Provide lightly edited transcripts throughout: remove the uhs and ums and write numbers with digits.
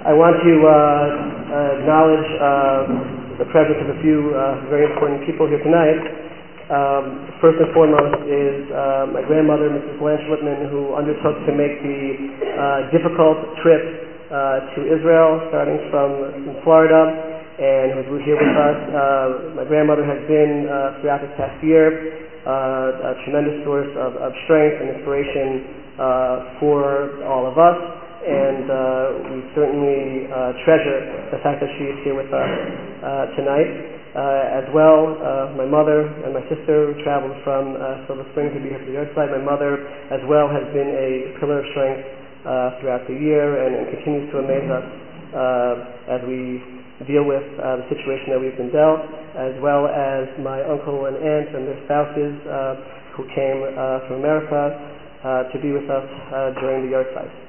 I want to acknowledge the presence of a few very important people here tonight. First and foremost is my grandmother, Mrs. Blanche Lippman, who undertook to make the difficult trip to Israel, starting from Florida, and who's here with us. My grandmother has been, throughout this past year, a tremendous source of strength and inspiration for all of us. And we certainly treasure the fact that she is here with us tonight. As well, my mother and my sister traveled from Silver Spring to be here for the Yahrzeit. My mother, as well, has been a pillar of strength throughout the year and continues to amaze us as we deal with the situation that we've been dealt, as well as my uncle and aunt and their spouses who came from America to be with us during the Yahrzeit.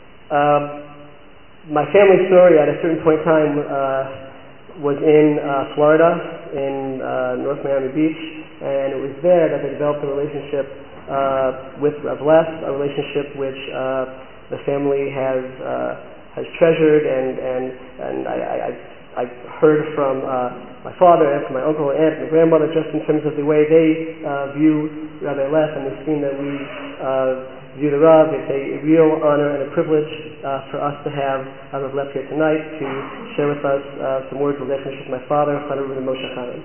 My family story at a certain point in time was in Florida, in North Miami Beach, and it was there that they developed a relationship with Rev Les, a relationship which the family has treasured, and I heard from my father and from my uncle and aunt and my grandmother just in terms of the way they view Rabbi Les and the esteem that we view the Rav. It's a real honor and a privilege for us to have Rav Les here tonight to share with us some words of relationship with my father, Chana Reuben Moshe Chaim.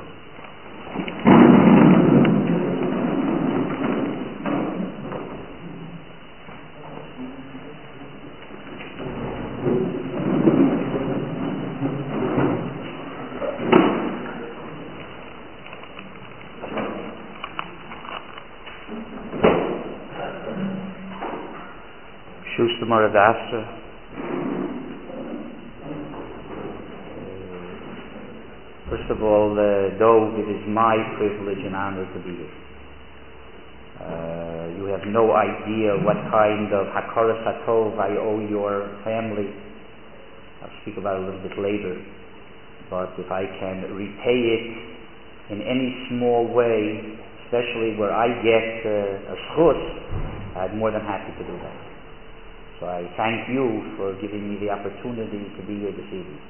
First of all, Dov, it is my privilege and honor to be here. You have no idea what kind of hakaras hatov I owe your family. I'll speak about it a little bit later. But if I can repay it in any small way, especially where I get a schus, I'm more than happy to do that. So I thank you for giving me the opportunity to be here this evening.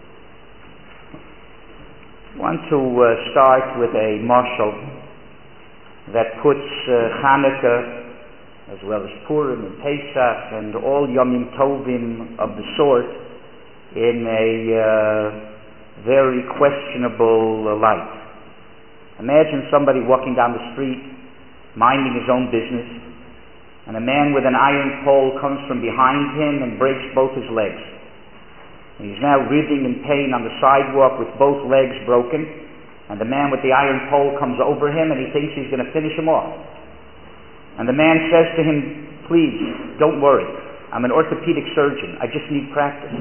I want to start with a mashal that puts Chanukah, as well as Purim and Pesach, and all Yomim Tovim of the sort, in a very questionable light. Imagine somebody walking down the street, minding his own business, and a man with an iron pole comes from behind him and breaks both his legs. And he's now writhing in pain on the sidewalk with both legs broken, and the man with the iron pole comes over him and he thinks he's going to finish him off. And the man says to him, "Please, don't worry. I'm an orthopedic surgeon. I just need practice.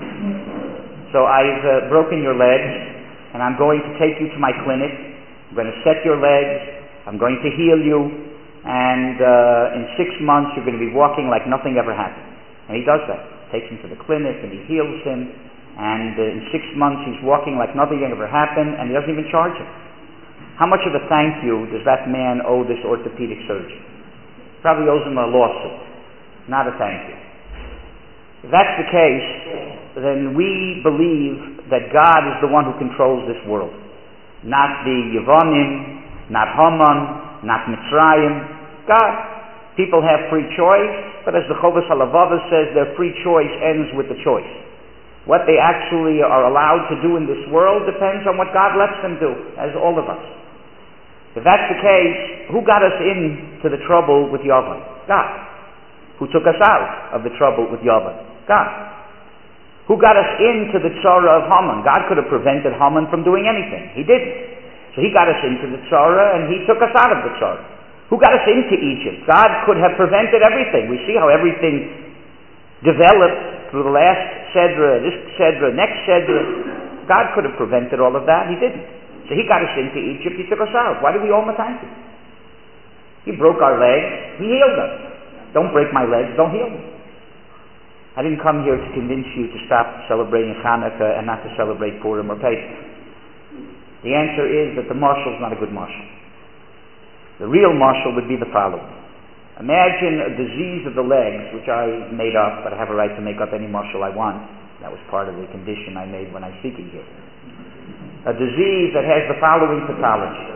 So I've broken your legs, and I'm going to take you to my clinic. I'm going to set your legs. I'm going to heal you. And in 6 months you're going to be walking like nothing ever happened." And he does that. Takes him to the clinic and he heals him, and in 6 months he's walking like nothing ever happened, and he doesn't even charge him. How much of a thank you does that man owe this orthopedic surgeon? Probably owes him a lawsuit, not a thank you. If that's the case, then we believe that God is the one who controls this world, not the Yevonim, not Haman, not Mitzrayim. God. People have free choice, but as the Chovos HaLevavos says, their free choice ends with the choice. What they actually are allowed to do in this world depends on what God lets them do, as all of us. If that's the case, who got us into the trouble with Yavan? God. Who took us out of the trouble with Yavan? God. Who got us into the tzara of Haman? God could have prevented Haman from doing anything. He didn't. So he got us into the tzara and he took us out of the tzara. Who got us into Egypt? God could have prevented everything. We see how everything developed through the last Sedra, this Sedra, next Sedra. God could have prevented all of that. He didn't. So he got us into Egypt. He took us out. Why do we owe him a thank you? He broke our legs. He healed us. Don't break my legs. Don't heal me. I didn't come here to convince you to stop celebrating Chanukah and not to celebrate Purim or Pesach. The answer is that the marshal is not a good marshal. The real marshal would be the following. Imagine a disease of the legs, which I made up, but I have a right to make up any marshal I want. That was part of the condition I made when I speak here. A disease that has the following pathology.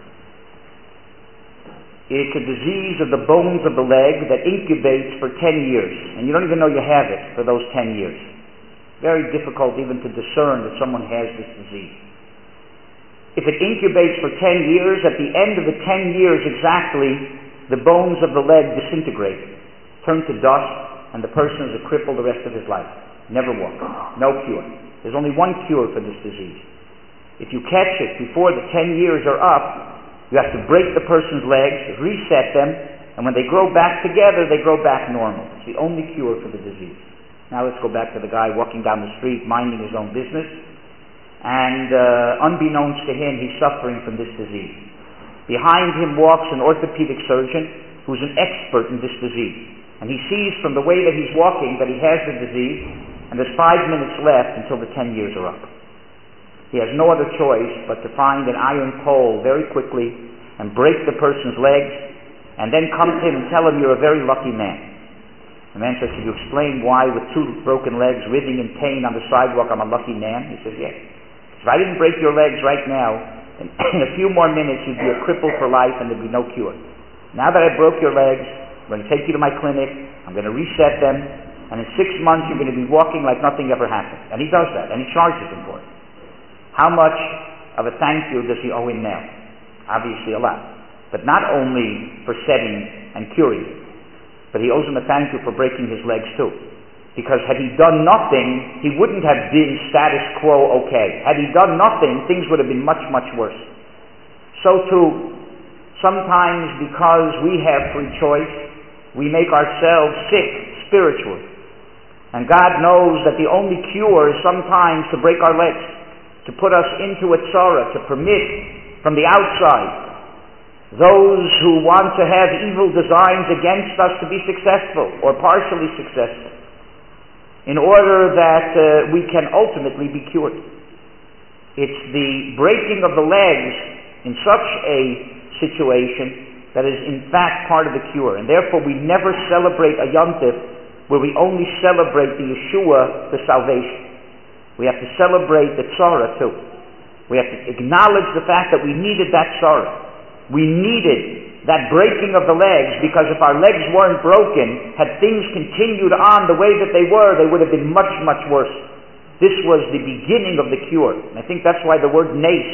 It's a disease of the bones of the leg that incubates for 10 years, and you don't even know you have it for those 10 years. Very difficult even to discern that someone has this disease. If it incubates for 10 years, at the end of the 10 years exactly, the bones of the leg disintegrate, turn to dust, and the person is a cripple the rest of his life. Never walk. No cure. There's only one cure for this disease. If you catch it before the 10 years are up, you have to break the person's legs, reset them, and when they grow back together, they grow back normal. It's the only cure for the disease. Now let's go back to the guy walking down the street, minding his own business, and unbeknownst to him, he's suffering from this disease. Behind him walks an orthopedic surgeon who's an expert in this disease. And he sees from the way that he's walking that he has the disease, and there's 5 minutes left until the 10 years are up. He has no other choice but to find an iron pole very quickly and break the person's legs, and then come to him and tell him, you're a very lucky man. The man says, can you explain why with 2 broken legs, writhing in pain on the sidewalk, I'm a lucky man? He says, yes. If I didn't break your legs right now, in a few more minutes you'd be a cripple for life and there'd be no cure. Now that I broke your legs, I'm going to take you to my clinic, I'm going to reset them, and in 6 months you're going to be walking like nothing ever happened. And he does that, and he charges him for it. How much of a thank you does he owe him now? Obviously a lot. But not only for setting and curing him, but he owes him a thank you for breaking his legs too. Because had he done nothing, he wouldn't have been status quo okay. Had he done nothing, things would have been much, much worse. So too, sometimes because we have free choice, we make ourselves sick spiritually. And God knows that the only cure is sometimes to break our legs, to put us into a tzara, to permit from the outside those who want to have evil designs against us to be successful or partially successful, in order that we can ultimately be cured. It's the breaking of the legs in such a situation that is in fact part of the cure, and therefore we never celebrate a Yom Tov where we only celebrate the Yeshua, the salvation. We have to celebrate the tzara too. We have to acknowledge the fact that we needed that tzara. We needed that breaking of the legs, because if our legs weren't broken, had things continued on the way that they were, they would have been much, much worse. This was the beginning of the cure. And I think that's why the word nes,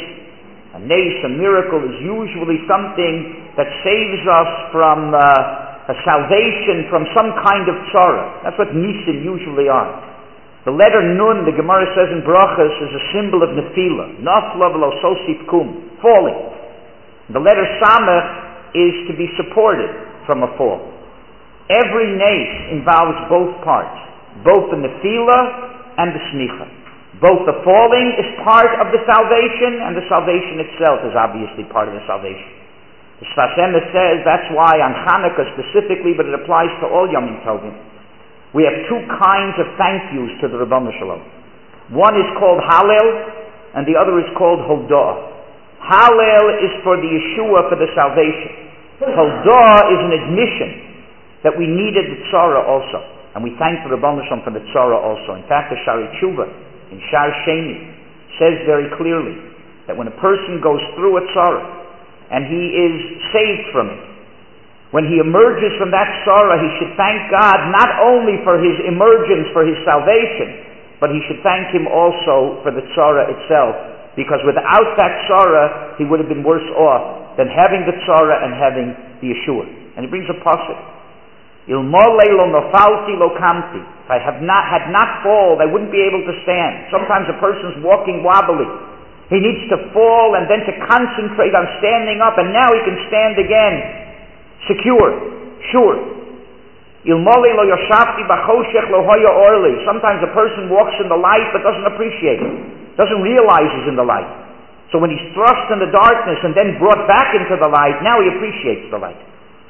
a miracle, is usually something that saves us from a salvation from some kind of tzara. That's what nisim usually are. The letter nun, the Gemara says in Brachas, is a symbol of nefila. Nafla v'lo sosif kum, falling. The letter samech is to be supported from a fall. Every nes involves both parts, both the nefila and the smicha. Both the falling is part of the salvation, and the salvation itself is obviously part of the salvation. The Sfas Emes says that's why on Hanukkah specifically, but it applies to all Yomim Tovim, we have 2 kinds of thank yous to the Ribono Shel Olam. One is called Hallel, and the other is called Hodah. Hallel is for the Yeshua, for the salvation. Hodah is an admission that we needed the tzara also, and we thank the Ribono Shel Olam for the tzara also. In fact, the Shari Tshuva in Shar Sheni says very clearly that when a person goes through a tzara and he is saved from it, when he emerges from that tzara, he should thank God not only for his emergence, for his salvation, but he should thank him also for the tzara itself, because without that tzara, he would have been worse off than having the tzara and having the Yeshua. And he brings a pasuk: Ilmolei lo nofalti lo kamti. If I had not fallen, I wouldn't be able to stand. Sometimes a person's walking wobbly. He needs to fall and then to concentrate on standing up, and now he can stand again, secure, sure. Ilmolei lo yoshavti bachoshech lo hoya orli. Sometimes a person walks in the light but doesn't appreciate it, doesn't realize he's in the light. So when he's thrust in the darkness and then brought back into the light, now he appreciates the light.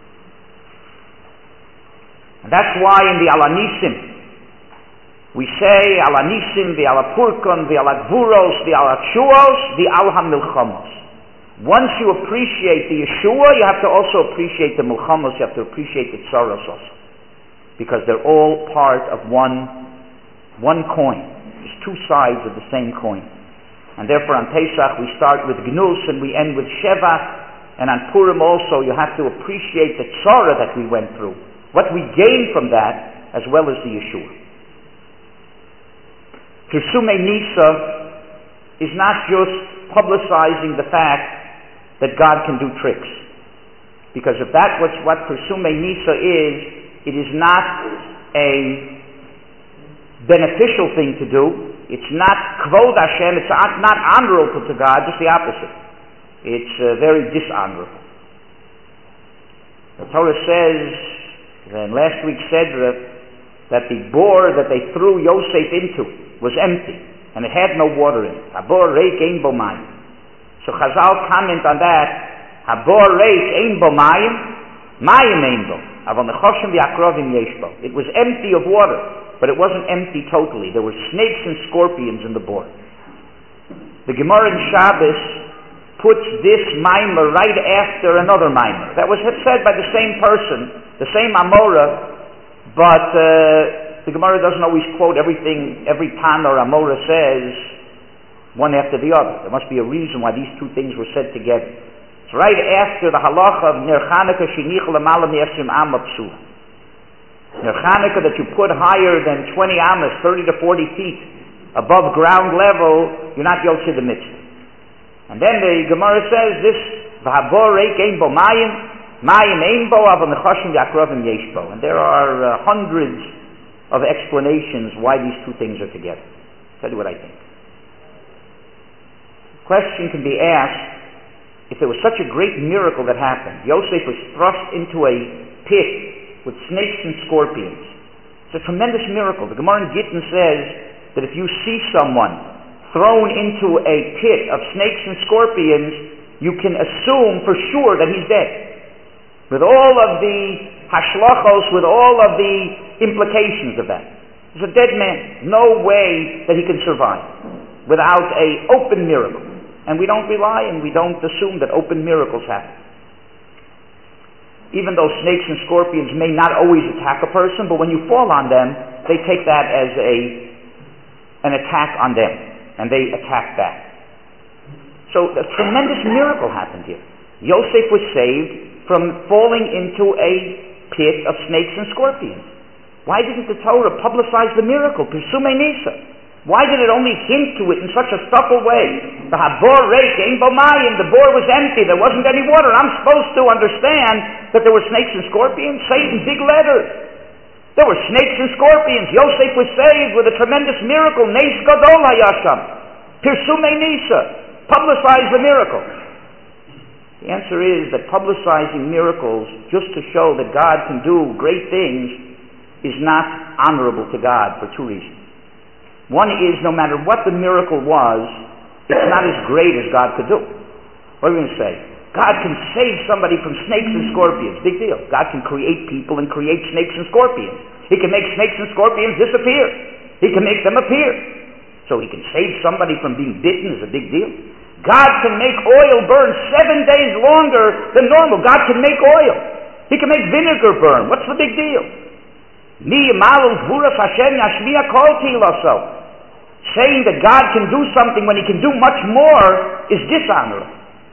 And that's why in the Alanisim we say Alanisim, the Alapurkon, the Alagvuros, the Alatshuos, the Alhamilchamos. Once you appreciate the Yeshua, you have to also appreciate the Milchamos, you have to appreciate the Tzaros also, because they're all part of one one coin. There's two sides of the same coin. And therefore on Pesach we start with Gnus and we end with Sheva. And on Purim also you have to appreciate the tzara that we went through, what we gained from that, as well as the Yeshua. Pirsumei Nisa is not just publicizing the fact that God can do tricks. Because if that was what Pirsumei Nisa is, it is not a beneficial thing to do. It's not Kvod Hashem, it's not honorable to God, just the opposite. It's very dishonorable. The Torah says, in last week's Sedra, that the bore that they threw Yosef into was empty, and it had no water in it. Habor reik ein bo mayim. So Chazal comment on that, Habor reik ein bo mayim, mayim ein bo. Avon nechoshem v'akrovim yesh bo. It was empty of water, but it wasn't empty totally. There were snakes and scorpions in the bore. The Gemara in Shabbos puts this mimer right after another mimer. That was said by the same person, the same Amora, but the Gemara doesn't always quote everything, every Tana or Amora says, one after the other. There must be a reason why these two things were said together. It's right after the halacha of Ner Chanukah Shinich L'Mala Me'esrim Am Psula. Ner Chanukah that you put higher than 20 amas, 30 to 40 feet above ground level, you're not Yotze the Mitzvah. And then the Gemara says this, V'habor reik ein bo mayim, mayim ein bo, avon nechoshem v'akrovim yesh bo. And there are hundreds of explanations why these two things are together. I'll tell you what I think. The question can be asked, if there was such a great miracle that happened, Yosef was thrust into a pit with snakes and scorpions. It's a tremendous miracle. The Gemara in Gittin says that if you see someone thrown into a pit of snakes and scorpions, you can assume for sure that he's dead. With all of the hashlachos, with all of the implications of that. He's a dead man. No way that he can survive without an open miracle. And we don't rely and we don't assume that open miracles happen. Even though snakes and scorpions may not always attack a person, but when you fall on them, they take that as an attack on them. And they attack back. So a tremendous miracle happened here. Yosef was saved from falling into a pit of snakes and scorpions. Why didn't the Torah publicize the miracle? Pirsumei Nisa. Why did it only hint to it in such a subtle way? The habor reik ein bo mayim, the bore was empty, there wasn't any water. I'm supposed to understand that there were snakes and scorpions. Say it in big letters. There were snakes and scorpions. Yosef was saved with a tremendous miracle. Neis gadol hayasham. Pirsumei Nisa. Publicize the miracle. The answer is that publicizing miracles just to show that God can do great things is not honorable to God for two reasons. One is, no matter what the miracle was, it's not as great as God could do. What are we going to say? God can save somebody from snakes and scorpions. Big deal. God can create people and create snakes and scorpions. He can make snakes and scorpions disappear. He can make them appear. So he can save somebody from being bitten is a big deal. God can make oil burn 7 days longer than normal. God can make oil. He can make vinegar burn. What's the big deal? Saying that God can do something when he can do much more is dishonorable.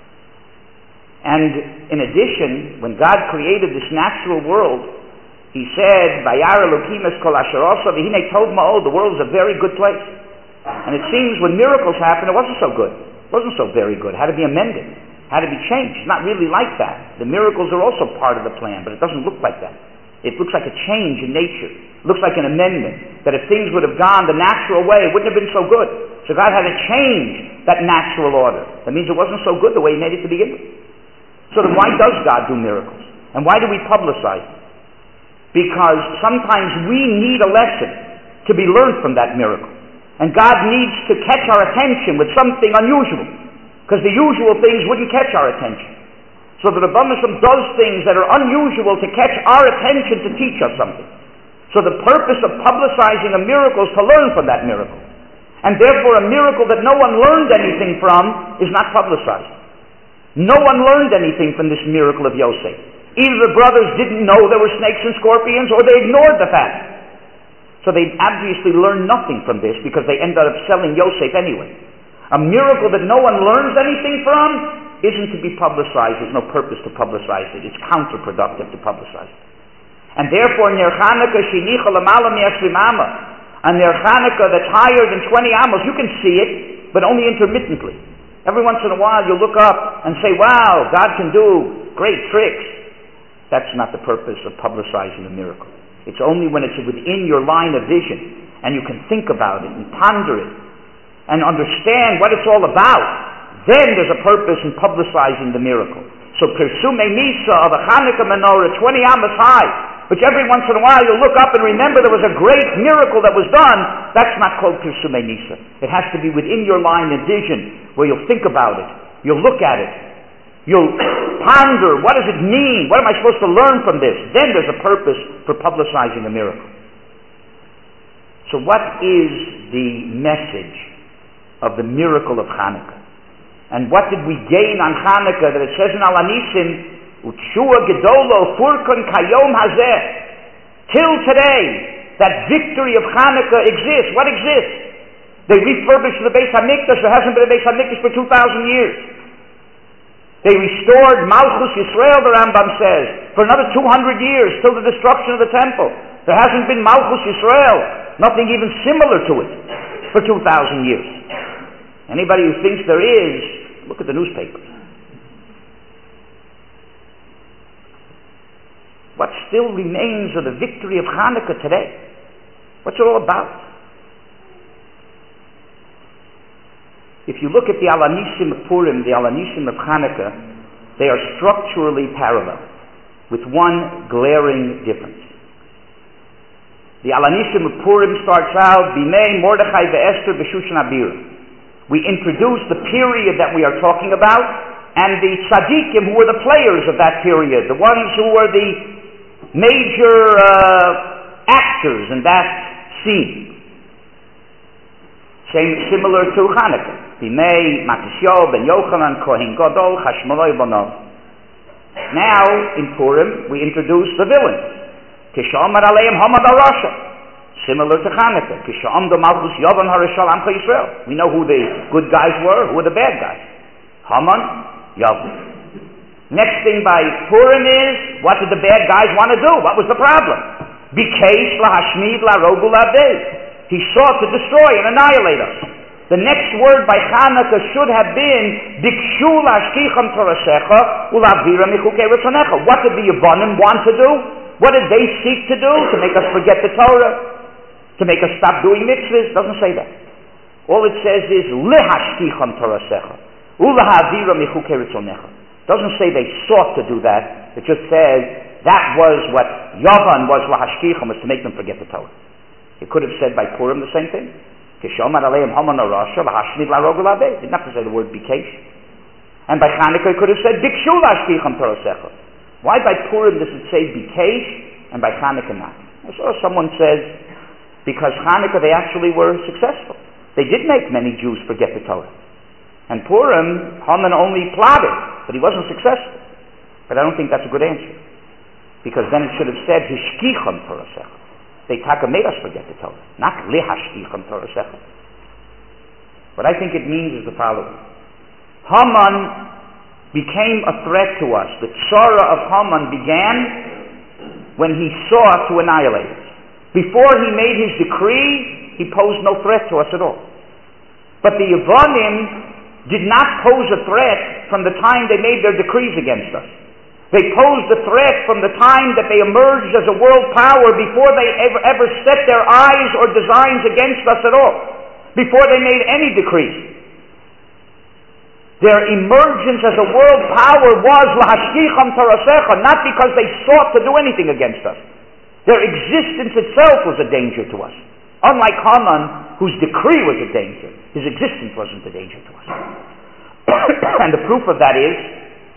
And in addition, when God created this natural world, he said, "Vayar Elokim es kol asher asa v'hinei tov ma'od." The world is a very good place. And it seems when miracles happen, it wasn't so good. It wasn't so very good. It had to be amended. It had to be changed. It's not really like that. The miracles are also part of the plan, but it doesn't look like that. It looks like a change in nature. It looks like an amendment. That if things would have gone the natural way, it wouldn't have been so good. So God had to change that natural order. That means it wasn't so good the way he made it to begin with. So then why does God do miracles? And why do we publicize them? Because sometimes we need a lesson to be learned from that miracle. And God needs to catch our attention with something unusual. Because the usual things wouldn't catch our attention. So the Rebbe Mishlam does things that are unusual to catch our attention to teach us something. So the purpose of publicizing a miracle is to learn from that miracle. And therefore a miracle that no one learned anything from is not publicized. No one learned anything from this miracle of Yosef. Either the brothers didn't know there were snakes and scorpions, or they ignored the fact. So they obviously learned nothing from this because they ended up selling Yosef anyway. A miracle that no one learns anything from isn't to be publicized. There's no purpose to publicize it. It's counterproductive to publicize it. And therefore, Ner Chanukah shenicha l'mala mi'eshrim amma, a Ner Chanukah that's higher than 20 amos, you can see it, but only intermittently. Every once in a while you look up and say, wow, God can do great tricks. That's not the purpose of publicizing a miracle. It's only when it's within your line of vision and you can think about it and ponder it and understand what it's all about. Then there's a purpose in publicizing the miracle. So Pirsume Nisa of a Hanukkah menorah 20 amos high, which every once in a while you look up and remember there was a great miracle that was done, that's not called Pirsume Nisa. It has to be within your line of vision where you'll think about it, you'll look at it, you'll ponder, what does it mean? What am I supposed to learn from this? Then there's a purpose for publicizing a miracle. So what is the message of the miracle of Hanukkah? And what did we gain on Hanukkah that it says in Al-Anisim, Utshua Gedolo Furkon Kayom Hazeh, till today, that victory of Hanukkah exists. What exists? They refurbished the Beis HaMikdash. There hasn't been a Beis HaMikdash for 2,000 years. They restored Malchus Yisrael, the Rambam says, for another 200 years, till the destruction of the temple. There hasn't been Malchus Yisrael, nothing even similar to it, for 2,000 years. Anybody who thinks there is, look at the newspapers. What still remains of the victory of Hanukkah today? What's it all about? If you look at the Al-Anisim of Purim, the Al-Anisim of Hanukkah, they are structurally parallel, with one glaring difference. The Al-Anisim of Purim starts out, Bimei Mordechai ve'Esther b'Shushan Abira. We introduce the period that we are talking about, and the tzaddikim who were the players of that period, the ones who were the major actors in that scene. Similar to Hanukkah. Bimei Matisyahu ben Yochanan Kohen Gadol Chashmonai Banov. Now, in Purim, we introduce the villains. Kishamar Aleim Hamad Arasha. Similar to Hanukkah. Kishamdo Malchus Yovan Harishal Amcha Yisrael. We know who the good guys were, who were the bad guys. Haman, Yovan. Next thing by Purim is, what did the bad guys want to do? What was the problem? Bikesh lahashmid larogu labed. He sought to destroy and annihilate us. The next word by Hanukkah should have been Bikshu lashkicham torasecha ulavira michukei retzonecha. What did the Yevonim want to do? What did they seek to do? To make us forget the Torah? To make us stop doing mitzvahs? Doesn't say that. All it says is lehashkicham torasecha ulavira michukei retzonecha. Doesn't say they sought to do that. It just says that was what Yavan was lahashkicham, was to make them forget the Torah. It could have said by Purim the same thing. Kishomar aleim haman arasha lahashmid larogul abed. Didn't have to say the word bikesh. And by Chanukah it could have said bikshu lashkicham torosecha. Why by Purim does it say bikesh and by Chanukah not? I saw someone says because Chanukah they actually were successful. They did make many Jews forget the Torah. And Purim, Haman only plotted, but he wasn't successful. But I don't think that's a good answer. Because then it should have said hishkicham torosecha. They made us forget the Torah, not lihashkicham torasecha. What I think it means is the following. Haman became a threat to us. The tzara of Haman began when he sought to annihilate us. Before he made his decree, he posed no threat to us at all. But the Yevonim did not pose a threat from the time they made their decrees against us. They posed a threat from the time that they emerged as a world power before they ever set their eyes or designs against us at all, before they made any decrees. Their emergence as a world power was lahashkicham tarasecha, not because they sought to do anything against us. Their existence itself was a danger to us. Unlike Haman, whose decree was a danger, his existence wasn't a danger to us. And the proof of that is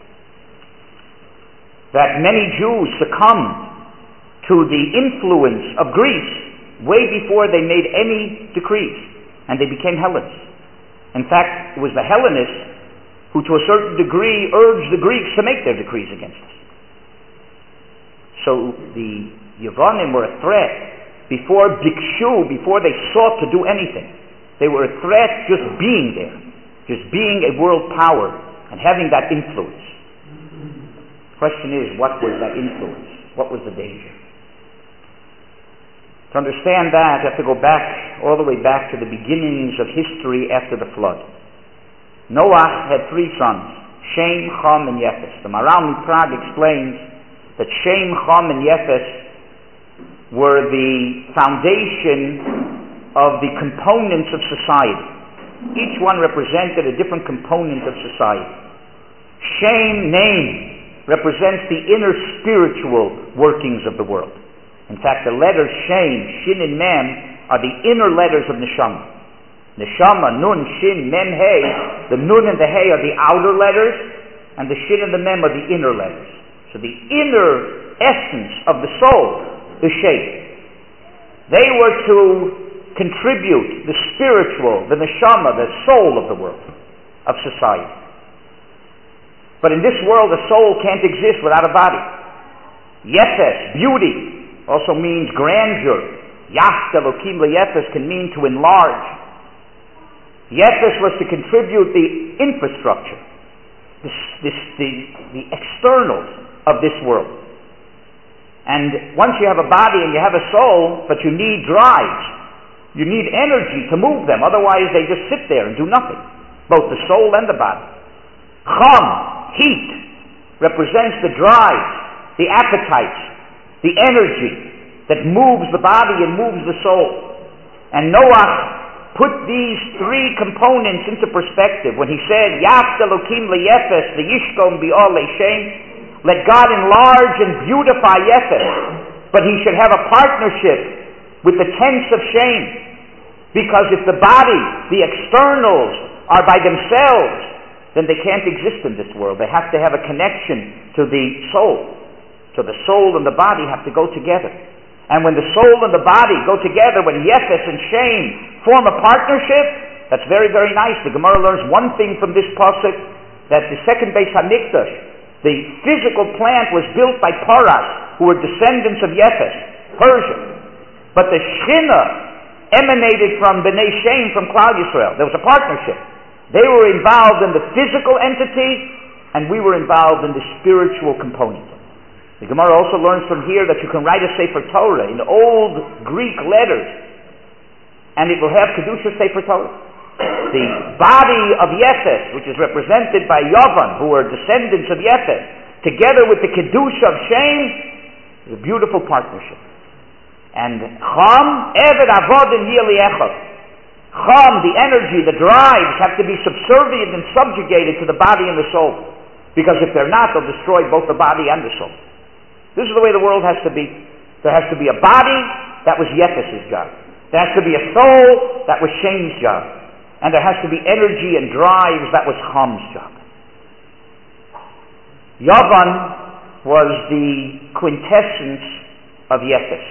that many Jews succumbed to the influence of Greece way before they made any decrees, and they became Hellenists. In fact, it was the Hellenists who to a certain degree urged the Greeks to make their decrees against us. So the Yevonim were a threat before bikshu, before they sought to do anything. They were a threat just being there, just being a world power and having that influence. The question is, what was that influence? What was the danger? To understand that, you have to go back, all the way back to the beginnings of history after the flood. Noah had 3 sons, Shem, Cham, and Yefes. The Maharal Miprag explains that Shem, Cham, and Yefes were the foundation of the components of society. Each one represented a different component of society. Shem, name, represents the inner spiritual workings of the world. In fact, the letters Shem, Shin, and Mem are the inner letters of Neshama. Neshama, Nun, Shin, Mem, Hey. The Nun and the Hey are the outer letters, and the Shin and the Mem are the inner letters. So the inner essence of the soul is Shem. They were to contribute the spiritual, the Neshama, the soul of the world, of society. But in this world, a soul can't exist without a body. Yefes, beauty, also means grandeur. Yacht Elokim Yefes can mean to enlarge. Yefes was to contribute the infrastructure, the externals of this world. And once you have a body and you have a soul, but you need drives, you need energy to move them, otherwise they just sit there and do nothing, both the soul and the body. Cham, heat, represents the drives, the appetites, the energy that moves the body and moves the soul. And Noah put these 3 components into perspective when he said, Yaft Elokim leyefes v'yishkom bi'ol le'shem, let God enlarge and beautify Yefes, but he should have a partnership with the tents of Shem. Because if the body, the externals, are by themselves, then they can't exist in this world. They have to have a connection to the soul. So the soul and the body have to go together. And when the soul and the body go together, when Yefes and Shem form a partnership, that's very, very nice. The Gemara learns one thing from this pasuk, that the second Beis Hamikdash, the physical plant, was built by Paras, who were descendants of Yefes, Persia. But the Shechina emanated from Bnei Shem, from Klal Yisrael. There was a partnership. They were involved in the physical entity, and we were involved in the spiritual component. The Gemara also learns from here that you can write a Sefer Torah in old Greek letters, and it will have Kedusha Sefer Torah. The body of Yefes, which is represented by Yavan, who are descendants of Yefes, together with the Kedusha of Shem, is a beautiful partnership. And Cham, Eved Avodin Yili Echad. Cham, the energy, the drives, have to be subservient and subjugated to the body and the soul. Because if they're not, they'll destroy both the body and the soul. This is the way the world has to be. There has to be a body, that was Yefes' job. There has to be a soul, that was Shem's job. And there has to be energy and drives, that was Cham's job. Yavan was the quintessence of Yefes.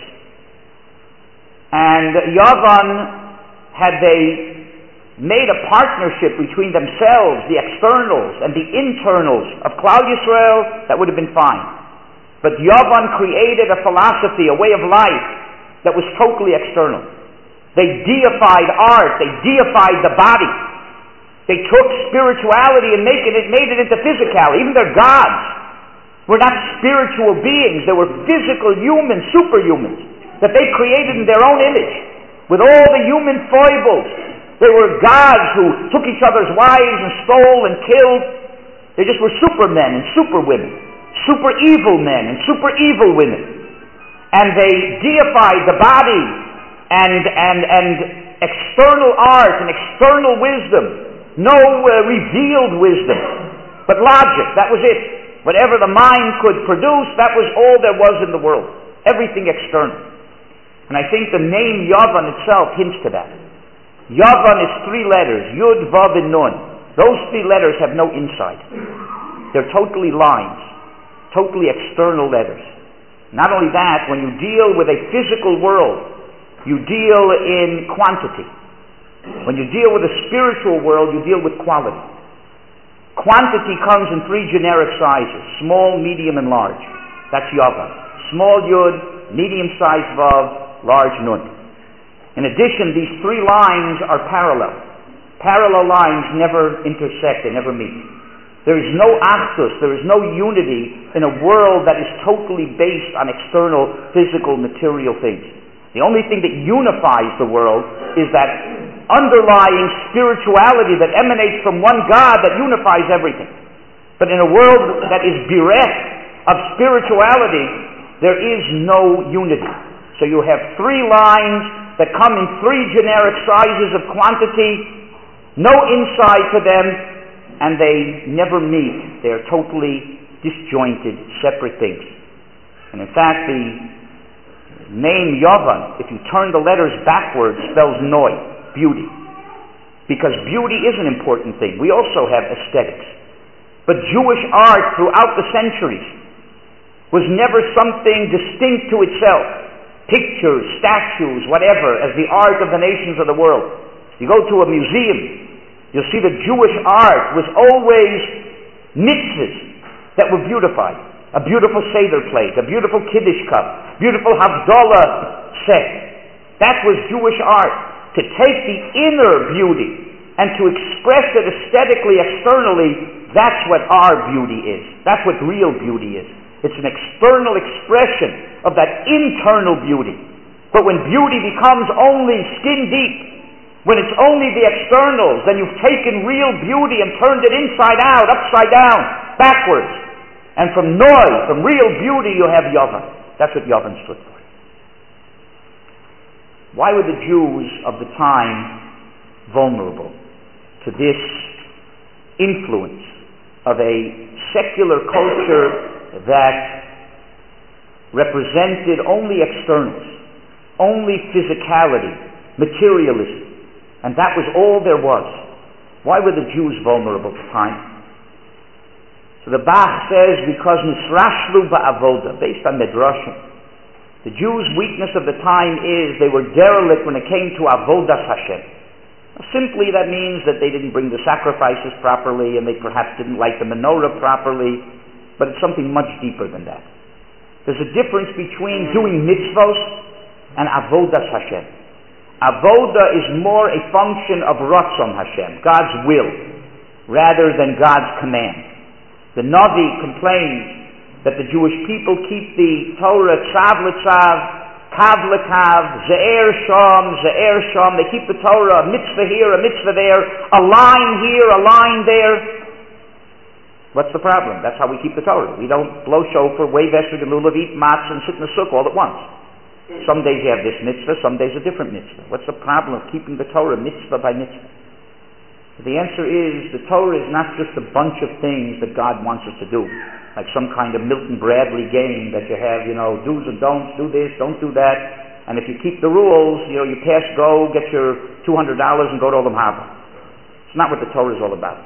And Yavan, had they made a partnership between themselves, the externals and the internals of Klal Yisrael, that would have been fine. But Yavan created a philosophy, a way of life, that was totally external. They deified art, they deified the body. They took spirituality and made it into physicality. Even their gods were not spiritual beings, they were physical humans, superhumans, that they created in their own image, with all the human foibles. They were gods who took each other's wives and stole and killed. They just were supermen and superwomen, super evil men and super evil women. And they deified the body and external art and external wisdom. No revealed wisdom, but logic, that was it. Whatever the mind could produce, that was all there was in the world. Everything external. And I think the name Yavan itself hints to that. Yavan is 3 letters, Yud, Vav, and Nun. Those 3 letters have no inside. They're totally lines, totally external letters. Not only that, when you deal with a physical world, you deal in quantity. When you deal with a spiritual world, you deal with quality. Quantity comes in 3 generic sizes, small, medium, and large. That's Yavan. Small Yud, medium-sized Vav, large Nun. In addition, these three lines are parallel. Parallel lines never intersect, they never meet. There is no achdus, there is no unity in a world that is totally based on external, physical, material things. The only thing that unifies the world is that underlying spirituality that emanates from one God that unifies everything. But in a world that is bereft of spirituality, there is no unity. So you have three lines that come in three generic sizes of quantity, no inside to them, and they never meet. They are totally disjointed, separate things. And in fact, the name Yavan, if you turn the letters backwards, spells noi, beauty. Because beauty is an important thing. We also have aesthetics. But Jewish art throughout the centuries was never something distinct to itself. Pictures, statues, whatever, as the art of the nations of the world. You go to a museum, you'll see that Jewish art was always mitzvahs that were beautified. A beautiful Seder plate, a beautiful Kiddush cup, beautiful Havdalah set. That was Jewish art. To take the inner beauty and to express it aesthetically, externally, that's what our beauty is. That's what real beauty is. It's an external expression of that internal beauty. But when beauty becomes only skin deep, when it's only the externals, then you've taken real beauty and turned it inside out, upside down, backwards. And from noise, from real beauty, you have Yavan. That's what Yavan stood for. Why were the Jews of the time vulnerable to this influence of a secular culture that represented only externals, only physicality, materialism, and that was all there was? Why were the Jews vulnerable at the time? So the Bach says, because nisrashlu ba'avoda, based on Midrashim. The Jews' weakness of the time is they were derelict when it came to avodas Hashem. Simply that means that they didn't bring the sacrifices properly and they perhaps didn't light the menorah properly, but it's something much deeper than that. There's a difference between doing mitzvos and avodas Hashem. Avoda is more a function of Ratzon Hashem, God's will, rather than God's command. The Navi complains that the Jewish people keep the Torah tzav l'tzav, kav l'kav, ze'er sham. They keep the Torah, a mitzvah here, a mitzvah there, a line here, a line there. What's the problem? That's how we keep the Torah. We don't blow shofar, wave esrog and lulav, eat matzah, and sit in the sukkah all at once. Some days you have this mitzvah, some days a different mitzvah. What's the problem of keeping the Torah mitzvah by mitzvah? The answer is, the Torah is not just a bunch of things that God wants us to do, like some kind of Milton Bradley game that you have, do's and don'ts, do this, don't do that, and if you keep the rules, you pass go, get your $200 and go to Olam Haba. It's not what the Torah is all about.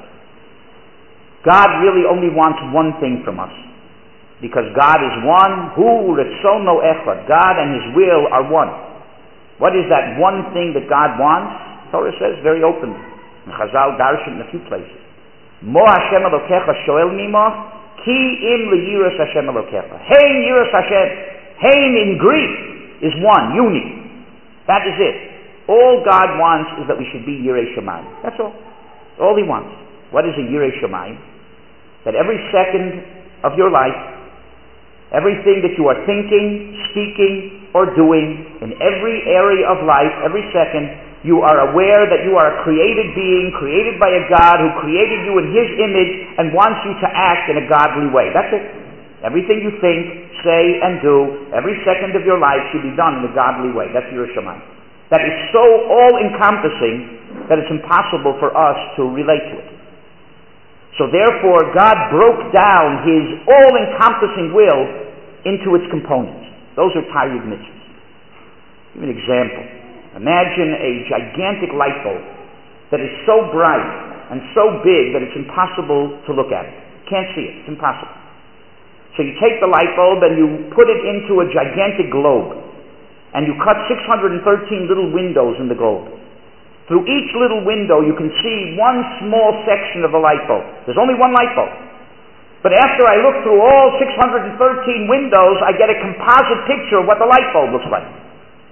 God really only wants one thing from us, because God is one, hu retzono echad, God and His will are one. What is that one thing that God wants? The Torah says very openly. Chazal darshan in a few places. Mo Hashem Elokecha shoel mimo, ki im liyiras Hashem Elokecha. Hein yiras Hashem. Hein in Greek is one, uni. That is it. All God wants is that we should be Yirei Shamayim. That's all. All He wants. What is a Yirei Shamayim? That every second of your life, everything that you are thinking, speaking, or doing, in every area of life, every second, you are aware that you are a created being, created by a God who created you in His image and wants you to act in a godly way. That's it. Everything you think, say, and do, every second of your life should be done in a godly way. That's Yirei Shamayim. That is so all-encompassing that it's impossible for us to relate to it. So therefore, God broke down His all-encompassing will into its components. Those are Taryag mitzvahs. Give me an example. Imagine a gigantic light bulb that is so bright and so big that it's impossible to look at it. You can't see it. It's impossible. So you take the light bulb and you put it into a gigantic globe, and you cut 613 little windows in the globe. Through each little window you can see one small section of the light bulb. There's only one light bulb. But after I look through all 613 windows, I get a composite picture of what the light bulb looks like.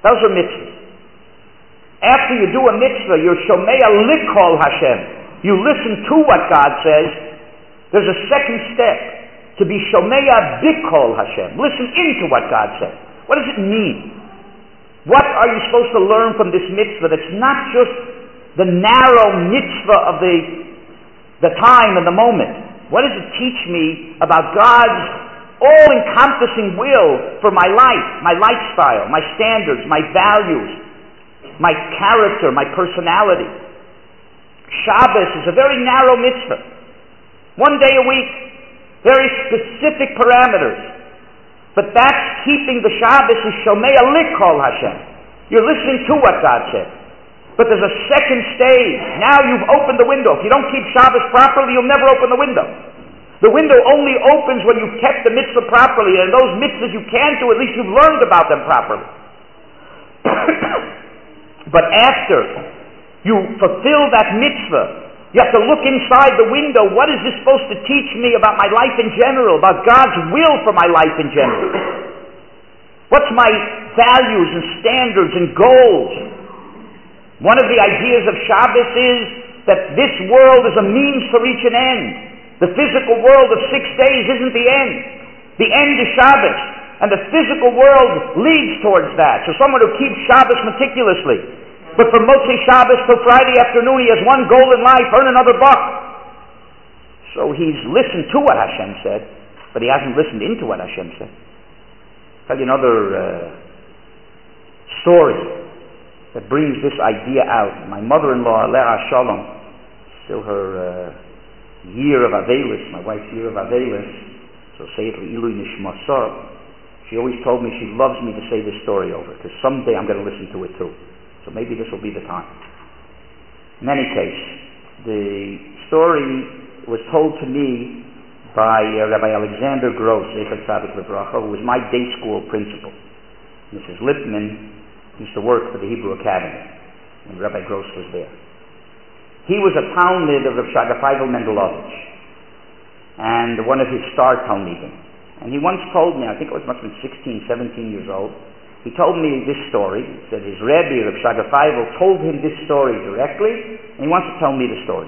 Those are mitzvahs. After you do a mitzvah, you're shomeya likol Hashem. You listen to what God says. There's a second step, to be shomeya bikol Hashem. Listen into what God says. What does it mean? What are you supposed to learn from this mitzvah that's not just the narrow mitzvah of the time and the moment? What does it teach me about God's all-encompassing will for my life, my lifestyle, my standards, my values, my character, my personality? Shabbos is a very narrow mitzvah. One day a week, very specific parameters. But that's keeping the Shabbos is shomeya likol Hashem. You're listening to what God said. But there's a second stage. Now you've opened the window. If you don't keep Shabbos properly, you'll never open the window. The window only opens when you've kept the mitzvah properly, and those mitzvahs you can't do, at least you've learned about them properly. But after you fulfill that mitzvah, you have to look inside the window. What is this supposed to teach me about my life in general, about God's will for my life in general? What's my values and standards and goals? One of the ideas of Shabbos is that this world is a means to reach an end. The physical world of 6 days isn't the end. The end is Shabbos. And the physical world leads towards that. So someone who keeps Shabbos meticulously, but from Motzei Shabbos till Friday afternoon, he has one goal in life: earn another buck. So he's listened to what Hashem said, but he hasn't listened into what Hashem said. I'll tell you another story that brings this idea out. My mother-in-law, Alea Shalom, still her year of Avelis, my wife's year of Avelis, so say it Ilui Nishmasar. She always told me she loves me to say this story over, because someday I'm going to listen to it too. So maybe this will be the time. In any case, the story was told to me by Rabbi Alexander Gross, Zecher Tzadik Livracha, who was my day school principal. Mrs. Lipman used to work for the Hebrew Academy, and Rabbi Gross was there. He was a Talmid of Rav Shraga Feivel Mendelovich, and one of his star Talmidim. And he once told me, I think I must have been 16, 17 years old, he told me this story. He said his Rebbe, Rav Shraga Feivel, told him this story directly, and he wants to tell me the story.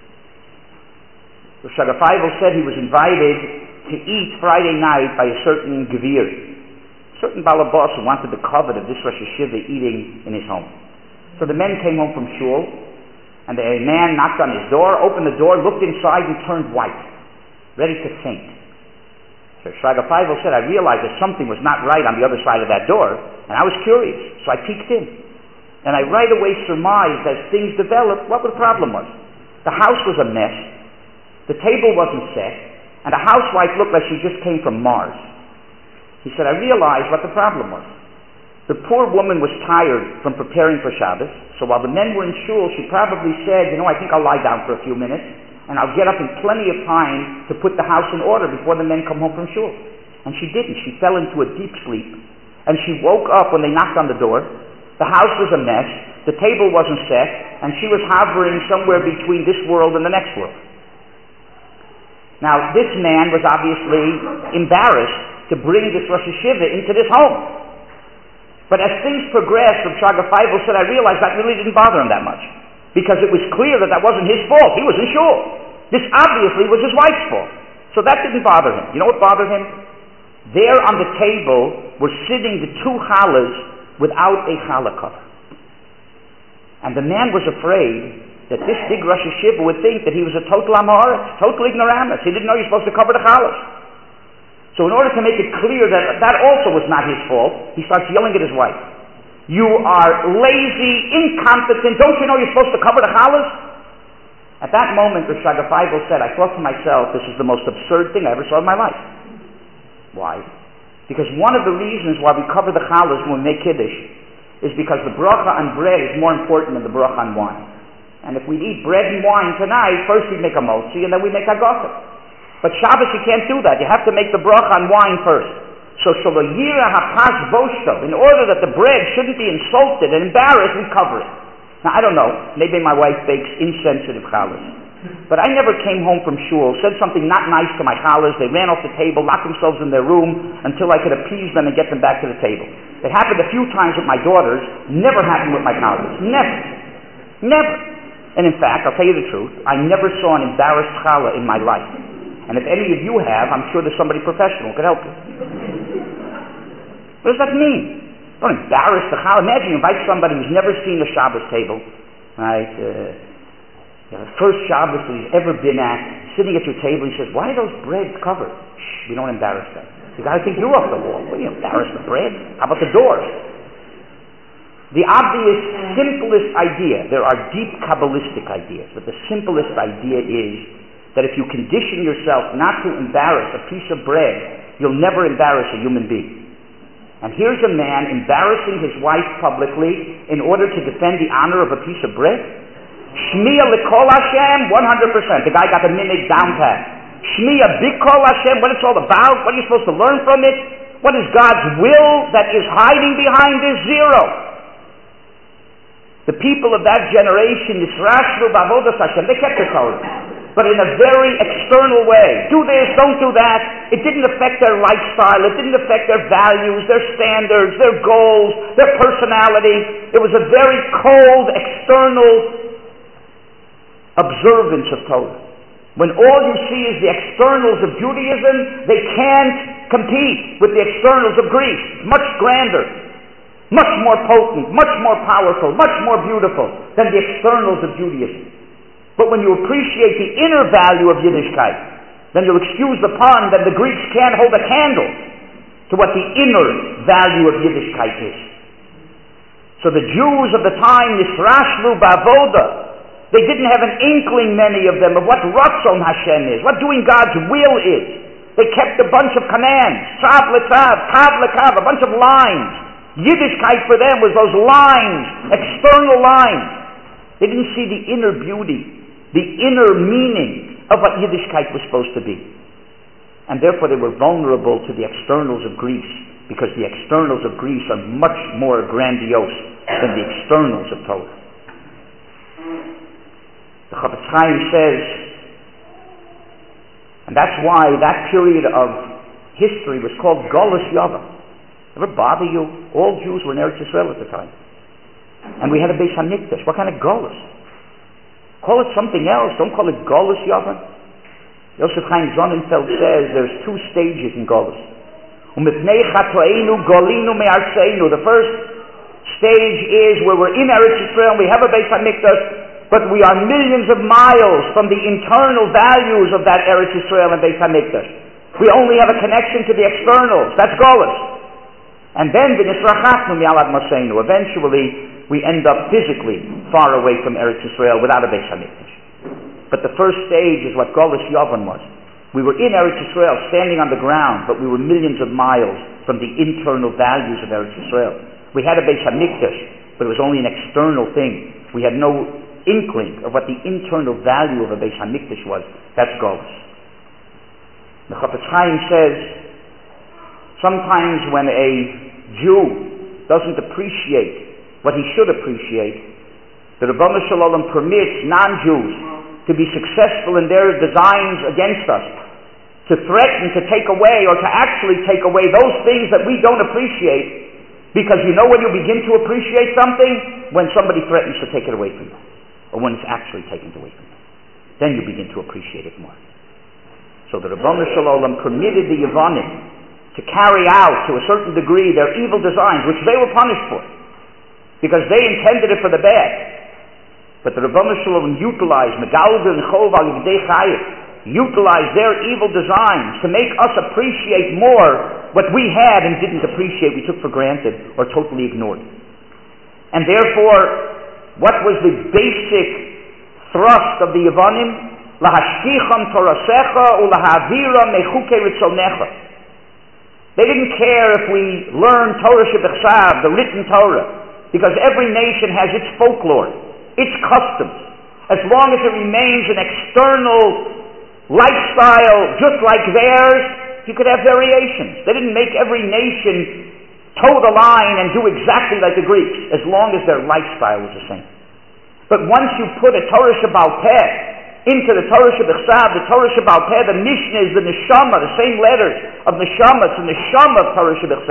Rav Shraga Feivel said he was invited to eat Friday night by a certain Gevir, a certain Balabas who wanted the covet of this Rosh Hashiva eating in his home. So the men came home from shul, and the man knocked on his door, opened the door, looked inside, and turned white, ready to faint. So Shraga Feivel said, I realized that something was not right on the other side of that door, and I was curious, so I peeked in. And I right away surmised, as things developed, what the problem was. The house was a mess, the table wasn't set, and the housewife looked like she just came from Mars. He said, I realized what the problem was. The poor woman was tired from preparing for Shabbos, so while the men were in shul, she probably said, I think I'll lie down for a few minutes, and I'll get up in plenty of time to put the house in order before the men come home from shul. And she didn't. She fell into a deep sleep, and she woke up when they knocked on the door. The house was a mess, the table wasn't set, and she was hovering somewhere between this world and the next world. Now, this man was obviously embarrassed to bring this Rosh Hashiva into this home. But as things progressed, Rav Shraga Feivel said, I realized that really didn't bother him that much, because it was clear that wasn't his fault. He was in shul. This obviously was his wife's fault. So that didn't bother him. You know what bothered him? There on the table were sitting the two challahs without a challah cover. And the man was afraid that this big Rosh Hashiva would think that he was a total Amharitz, total ignoramus. He didn't know you're supposed to cover the challahs. So in order to make it clear that that also was not his fault, he starts yelling at his wife. You are lazy, incompetent. Don't you know you're supposed to cover the challahs? At that moment, Rav Shraga Feivel said, I thought to myself, this is the most absurd thing I ever saw in my life. Why? Because one of the reasons why we cover the challahs when we make Kiddush is because the bracha on bread is more important than the bracha on wine. And if we eat bread and wine tonight, first we make a motzi and then we make a gotha. But Shabbos you can't do that. You have to make the bracha on wine first. So Shalayira hapas boshto, in order that the bread shouldn't be insulted and embarrassed, we cover it. Now, I don't know, maybe my wife bakes insensitive challahs, but I never came home from shul, said something not nice to my challahs, they ran off the table, locked themselves in their room until I could appease them and get them back to the table. It happened a few times with my daughters, never happened with my colleagues. Never. Never. And in fact, I'll tell you the truth, I never saw an embarrassed challah in my life. And if any of you have, I'm sure there's somebody professional who could help you. What does that mean? Don't embarrass the challah. Imagine you invite somebody who's never seen a Shabbos table, right? The first Shabbos that he's ever been at, sitting at your table, he says, "Why are those breads covered?" Shh, we don't embarrass them. The guy thinks you're off the wall. What do you embarrass the bread? How about the doors? The obvious, simplest idea, there are deep Kabbalistic ideas, but the simplest idea is that if you condition yourself not to embarrass a piece of bread, you'll never embarrass a human being. And here's a man embarrassing his wife publicly in order to defend the honor of a piece of bread. Shmiya l'kol Hashem, 100%. The guy got the minhag down pat. Shmiya b'kol Hashem, what it's all about, what are you supposed to learn from it? What is God's will that is hiding behind this? Zero. The people of that generation, Yisrashlu b'avodas Hashem, they kept the Torah, but in a very external way. Do this, don't do that. It didn't affect their lifestyle. It didn't affect their values, their standards, their goals, their personality. It was a very cold, external observance of Torah. When all you see is the externals of Judaism, they can't compete with the externals of Greece. Much grander, much more potent, much more powerful, much more beautiful than the externals of Judaism. But when you appreciate the inner value of Yiddishkeit, then you'll excuse the pun that the Greeks can't hold a candle to what the inner value of Yiddishkeit is. So the Jews of the time, Nisrashlu ba'avoda, they didn't have an inkling, many of them, of what Ratzon Hashem is, what doing God's will is. They kept a bunch of commands, tzav l'tzav, kav l'kav, a bunch of lines. Yiddishkeit for them was those lines, external lines. They didn't see the inner beauty, the inner meaning of what Yiddishkeit was supposed to be. And therefore they were vulnerable to the externals of Greece, because the externals of Greece are much more grandiose than the externals of Torah. The Chafetz Chaim says, and that's why that period of history was called Golus Yavam. Ever bother you? All Jews were in Eretz Yisrael at the time. And we had a Beis HaMikdash. What kind of Golus? Call it something else. Don't call it Golus Yavam. Yosef Chaim Sonnenfeld says there's two stages in Golus. The first stage is where we're in Eretz Yisrael and we have a Beis HaMikdash, but we are millions of miles from the internal values of that Eretz Yisrael and Beis HaMikdash. We only have a connection to the externals. That's Golus. And then eventually we end up physically far away from Eretz Yisrael without a Beis HaMikdash. But the first stage is what Golus Yavan was. We were in Eretz Yisrael, standing on the ground, but we were millions of miles from the internal values of Eretz Yisrael. We had a Beis HaMikdash, but it was only an external thing. We had no inkling of what the internal value of a Beis HaMikdash was. That's Golus. The Chafetz Chaim says, sometimes when a Jew doesn't appreciate what he should appreciate, the Ribono Shel Olam permits non-Jews to be successful in their designs against us, to threaten to take away or to actually take away those things that we don't appreciate, because you know when you begin to appreciate something? When somebody threatens to take it away from you, or when it's actually taken away from you. Then you begin to appreciate it more. So the Ribono Shel Olam permitted the Yevonim to carry out, to a certain degree, their evil designs, which they were punished for, because they intended it for the bad. But the Ribono Shel Olam utilized utilized their evil designs to make us appreciate more what we had and didn't appreciate, we took for granted or totally ignored. And therefore, what was the basic thrust of the Yevonim? Lahashkicham torasecha ulahavira mechuke ritzonecha. They didn't care if we learned Torah Shebechsav, the written Torah, because every nation has its folklore, its customs. As long as it remains an external lifestyle just like theirs, you could have variations. They didn't make every nation toe the line and do exactly like the Greeks, as long as their lifestyle was the same. But once you put a Torah Shebaal Peh into the Torah Shebechsav, the Torah Shebaal Peh, the Mishnah is the Neshama, the same letters of Neshama, it's the Neshama of Torah Shebechsav.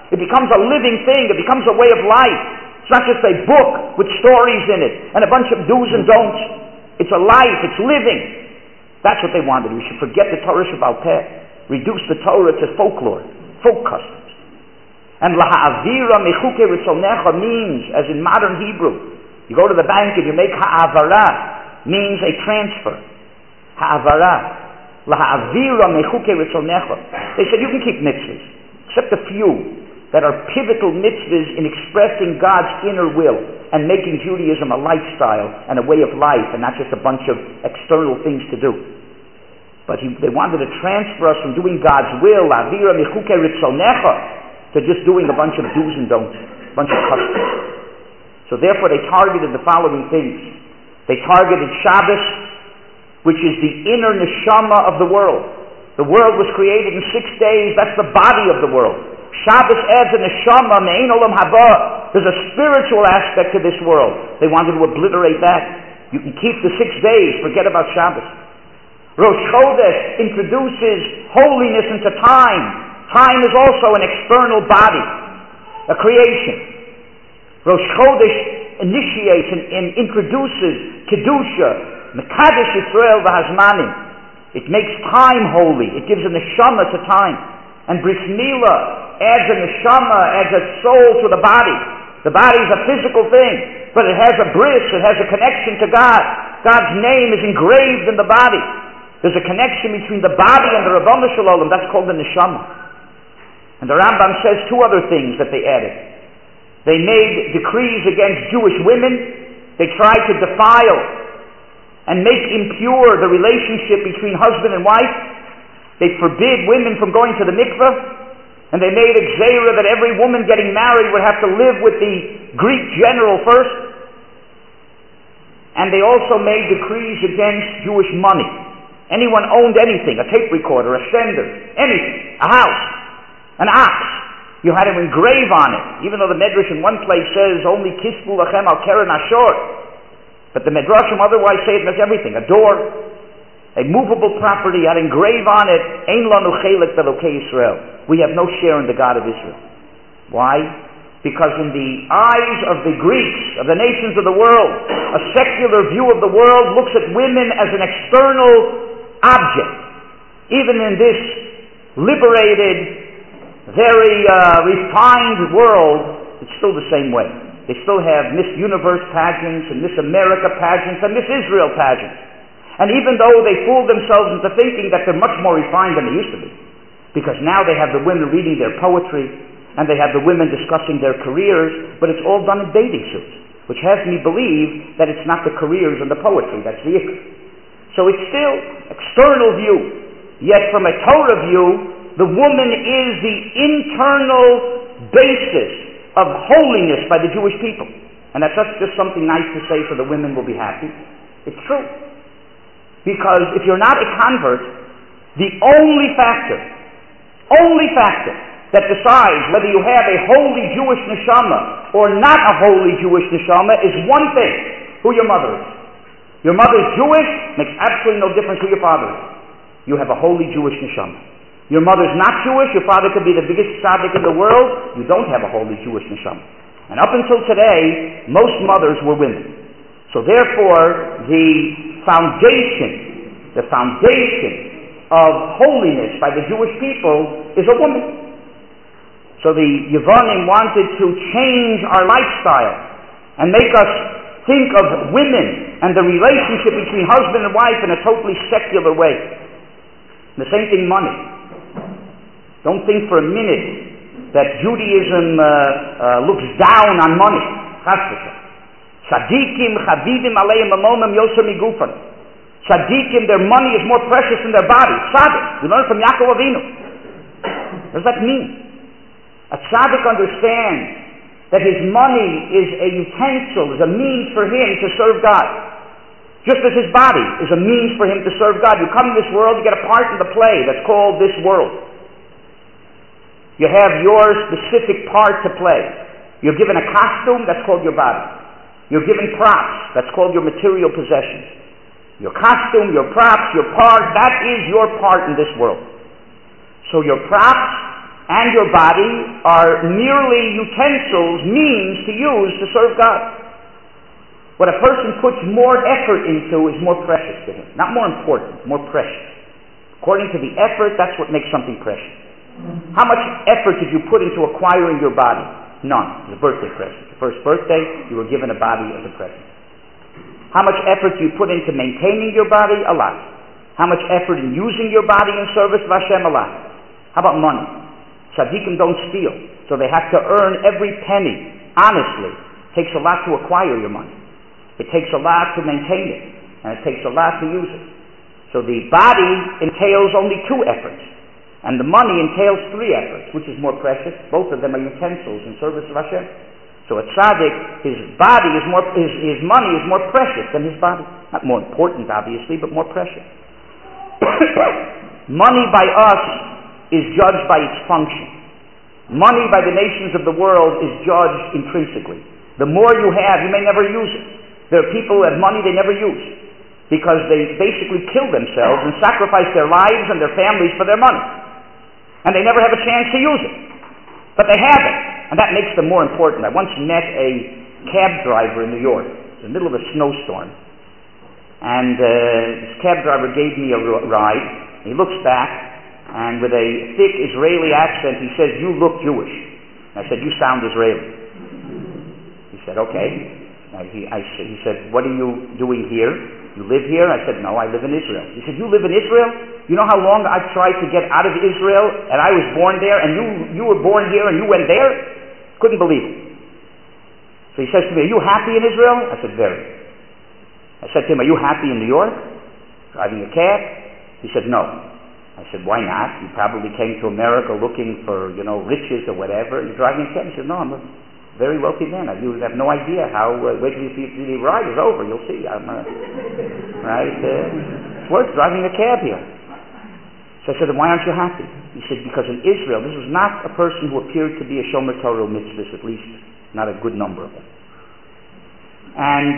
It becomes a living thing. It becomes a way of life. It's not just a book with stories in it and a bunch of do's and don'ts. It's a life. It's living. That's what they wanted. We should forget the Torah Sheba'al Peh. Reduce the Torah to folklore, folk customs. And laha'avira mechukei ritzolnecha means, as in modern Hebrew, you go to the bank and you make ha'avara, means a transfer. Ha'avara. Laha'avira mechukei ritzolnecha. They said you can keep mitzvahs, except a few that are pivotal mitzvahs in expressing God's inner will and making Judaism a lifestyle and a way of life and not just a bunch of external things to do. But they wanted to transfer us from doing God's will, laha'avira mechukei ritzolnecha, to just doing a bunch of do's and don'ts, a bunch of customs. So therefore they targeted the following things. They targeted Shabbos, which is the inner neshama of the world. The world was created in 6 days. That's the body of the world. Shabbos adds a neshama, me'ein olam haba. There's a spiritual aspect to this world. They wanted to obliterate that. You can keep the 6 days, forget about Shabbos. Rosh Chodesh introduces holiness into time. Time is also an external body, a creation. Rosh Chodesh initiates and introduces Kedusha, Mekadesh Yisrael v'Hazmanim. It makes time holy. It gives a neshama to time. And Bris Milah adds a neshama, adds a soul to the body. The body is a physical thing, but it has a bris, it has a connection to God. God's name is engraved in the body. There's a connection between the body and the Rabbanu Shalom. That's called the neshama. And the Rambam says 2 other things that they added. They made decrees against Jewish women. They tried to defile and make impure the relationship between husband and wife. They forbid women from going to the mikveh. And they made a gzeira that every woman getting married would have to live with the Greek general first. And they also made decrees against Jewish money. Anyone owned anything, a tape recorder, a sender, anything, a house, an ox, you had to engrave on it. Even though the Medrash in one place says only kispu lachem al keren ashor, but the Medrashim otherwise say it as everything. A door, a movable property, had engrave on it, ein lanu chelek belokei Yisrael. We have no share in the God of Israel. Why? Because in the eyes of the Greeks, of the nations of the world, a secular view of the world looks at women as an external object. Even in this liberated, very refined world, it's still the same way. They still have Miss Universe pageants and Miss America pageants and Miss Israel pageants. And even though they fool themselves into thinking that they're much more refined than they used to be, because now they have the women reading their poetry and they have the women discussing their careers, but it's all done in bathing suits, which has me believe that it's not the careers and the poetry, that's the ikr. So it's still external view. Yet from a Torah view, the woman is the internal basis of holiness by the Jewish people. And that's not just something nice to say so the women will be happy. It's true. Because if you're not a convert, the only factor that decides whether you have a holy Jewish neshama or not a holy Jewish neshama is one thing: who your mother is. Your mother is Jewish, makes absolutely no difference who your father is. You have a holy Jewish neshama. Your mother's not Jewish, your father could be the biggest tzaddik in the world, you don't have a holy Jewish neshama. And up until today, most mothers were women. So therefore, the foundation of holiness by the Jewish people is a woman. So the Yevonim wanted to change our lifestyle and make us think of women and the relationship between husband and wife in a totally secular way. And the same thing, money. Don't think for a minute that Judaism looks down on money. Tzadikim chavidim aleim mamomim yoser migufan. Tzadikim, their money is more precious than their body. Tzadik. We learn from Yaakov Avinu. What does that mean? A tzaddik understands that his money is a utensil, is a means for him to serve God. Just as his body is a means for him to serve God. You come to this world, you get a part in the play that's called this world. You have your specific part to play. You're given a costume, that's called your body. You're given props, that's called your material possessions. Your costume, your props, your part, that is your part in this world. So your props and your body are merely utensils, means to use to serve God. What a person puts more effort into is more precious to him. Not more important, more precious. According to the effort, that's what makes something precious. How much effort did you put into acquiring your body? None. It was a birthday present. Your first birthday, you were given a body as a present. How much effort do you put into maintaining your body? A lot. How much effort in using your body in service of Hashem? A lot. How about money? Tzaddikim don't steal, so they have to earn every penny. Honestly, it takes a lot to acquire your money. It takes a lot to maintain it, and it takes a lot to use it. So the body entails only 2 efforts, and the money entails 3 efforts. Which is more precious? Both of them are utensils in service of Hashem. So a tzaddik, his money is more precious than his body. Not more important, obviously, but more precious. Money by us is judged by its function. Money by the nations of the world is judged intrinsically. The more you have, you may never use it. There are people who have money they never use because they basically kill themselves and sacrifice their lives and their families for their money. And they never have a chance to use it. But they have it, and that makes them more important. I once met a cab driver in New York. It was in the middle of a snowstorm. And this cab driver gave me a ride. He looks back, and with a thick Israeli accent, he says, "You look Jewish." And I said, "You sound Israeli." He said, "Okay." He said, "What are you doing here? You live here?" I said, "No, I live in Israel." He said, "You live in Israel? You know how long I've tried to get out of Israel, and I was born there, and you were born here, and you went there?" Couldn't believe it. So he says to me, "Are you happy in Israel?" I said, "Very." I said to him, "Are you happy in New York, driving a cab?" He said, "No." I said, "Why not? You probably came to America looking for, riches or whatever, and you're driving a cab." He said, "No, I'm a very wealthy man. You have no idea how. Wait till the ride is over. You'll see. Right? It's worth driving a cab here." So I said, "Why aren't you happy?" He said, "Because in Israel, this was not a person who appeared to be a Shomer Torah mitzvahs, at least not a good number of them." And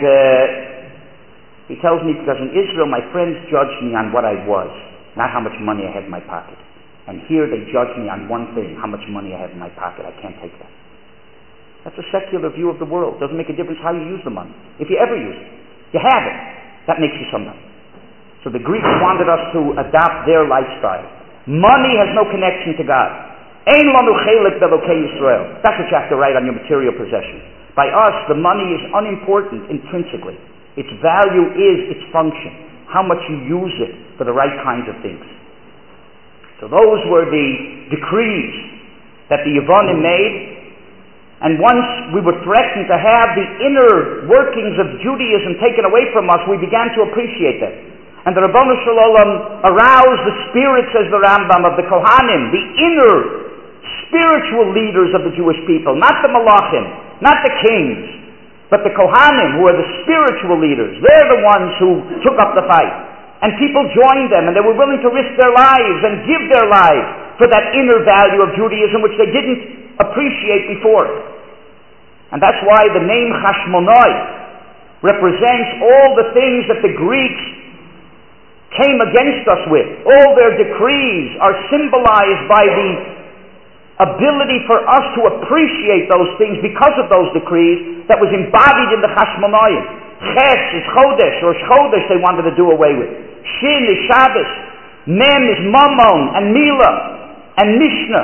he tells me, because in Israel, my friends judged me on what I was, not how much money I had in my pocket. And here they judge me on one thing, how much money I have in my pocket. I can't take that. That's a secular view of the world. Doesn't make a difference how you use the money. If you ever use it, you have it. That makes you somebody. So the Greeks wanted us to adopt their lifestyle. Money has no connection to God. Ein lanu chelik b'elokei Yisrael. That's what you have to write on your material possessions. By us, the money is unimportant intrinsically. Its value is its function. How much you use it for the right kinds of things. So those were the decrees that the Yevonim made. And once we were threatened to have the inner workings of Judaism taken away from us, we began to appreciate them. And the Rabbanu Shalom aroused the spirit, says the Rambam, of the Kohanim, the inner spiritual leaders of the Jewish people, not the Malachim, not the kings, but the Kohanim, who are the spiritual leaders. They're the ones who took up the fight. And people joined them, and they were willing to risk their lives and give their lives for that inner value of Judaism, which they didn't appreciate before. And that's why the name Hashmonai represents all the things that the Greeks came against us with. All their decrees are symbolized by the ability for us to appreciate those things because of those decrees that was embodied in the Hashmonayim. Ches is Chodesh, or Chodesh they wanted to do away with. Shin is Shabbos. Mem is Mammon and Mila and Mishnah.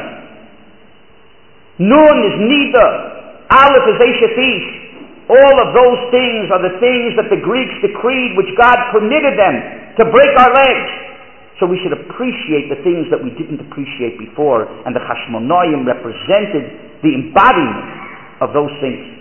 Nun is Nida. Aleph is Eshefish. All of those things are the things that the Greeks decreed, which God permitted them to break our legs. So we should appreciate the things that we didn't appreciate before, and the Hashmonayim represented the embodiment of those things.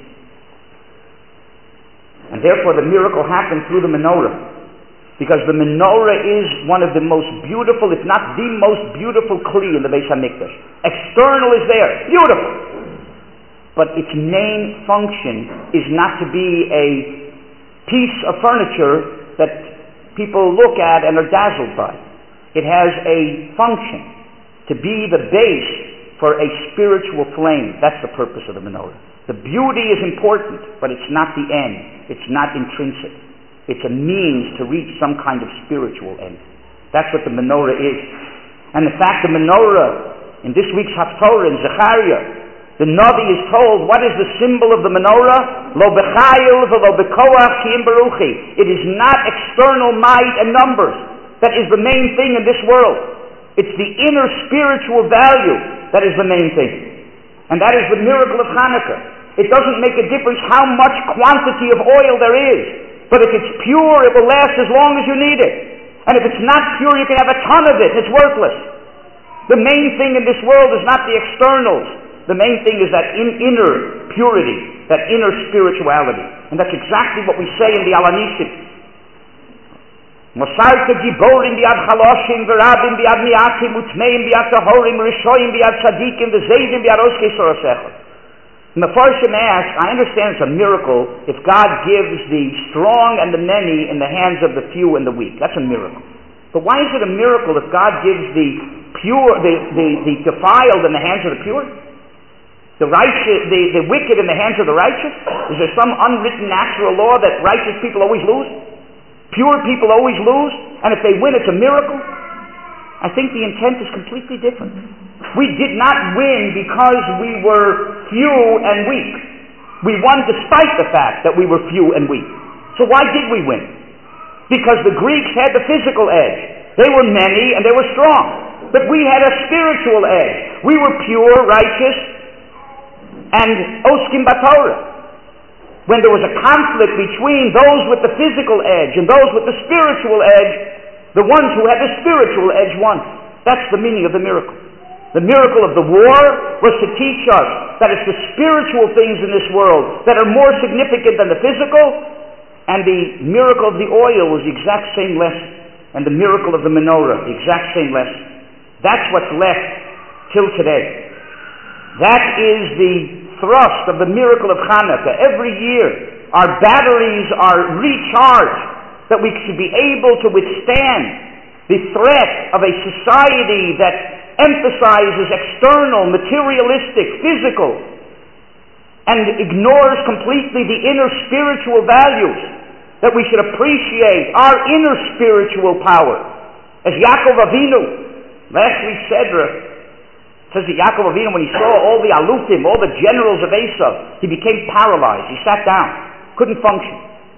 And therefore the miracle happened through the menorah. Because the menorah is one of the most beautiful, if not the most beautiful kli in the Beis HaMikdash. External is there, beautiful. But its main function is not to be a piece of furniture that people look at and are dazzled by. It has a function to be the base for a spiritual flame. That's the purpose of the menorah. The beauty is important, but it's not the end. It's not intrinsic. It's a means to reach some kind of spiritual end. That's what the menorah is. And in fact, the menorah In this week's Haftorah in Zechariah, the Navi is told, what is the symbol of the menorah? Lo b'chayil v'lo b'koach ki im beruchi. It is not external might and numbers that is the main thing in this world. It's the inner spiritual value that is the main thing. And that is the miracle of Hanukkah. It doesn't make a difference how much quantity of oil there is. But if it's pure, it will last as long as you need it. And if it's not pure, you can have a ton of it and it's worthless. The main thing in this world is not the externals. The main thing is that inner purity, that inner spirituality. And that's exactly what we say in the Alanisim. Mosarta giborim biad chaloshim v'rabim biad miatim utmeim biad tahorim rishoyim biad tzadikim v'zeidim biad oskei sorosecha. Mefarshim asks, I understand it's a miracle if God gives the strong and the many in the hands of the few and the weak. That's a miracle. But why is it a miracle if God gives the pure, the defiled in the hands of the pure? The righteous, the wicked in the hands of the righteous? Is there some unwritten natural law that righteous people always lose? Pure people always lose? And if they win, it's a miracle? I think the intent is completely different. We did not win because we were few and weak. We won despite the fact that we were few and weak. So why did we win? Because the Greeks had the physical edge. They were many and they were strong. But we had a spiritual edge. We were pure, righteous, and oskim batorah. When there was a conflict between those with the physical edge and those with the spiritual edge, the ones who had the spiritual edge won. That's the meaning of the miracle. The miracle of the war was to teach us that it's the spiritual things in this world that are more significant than the physical, and the miracle of the oil was the exact same lesson, and the miracle of the menorah, the exact same lesson. That's what's left till today. That is the thrust of the miracle of Hanukkah. Every year, our batteries are recharged that we should be able to withstand the threat of a society that emphasizes external, materialistic, physical, and ignores completely the inner spiritual values, that we should appreciate our inner spiritual power. As Yaakov Avinu, last week's Sedra, says that Yaakov Avinu, when he saw all the alufim, all the generals of Esav, he became paralyzed. He sat down, couldn't function.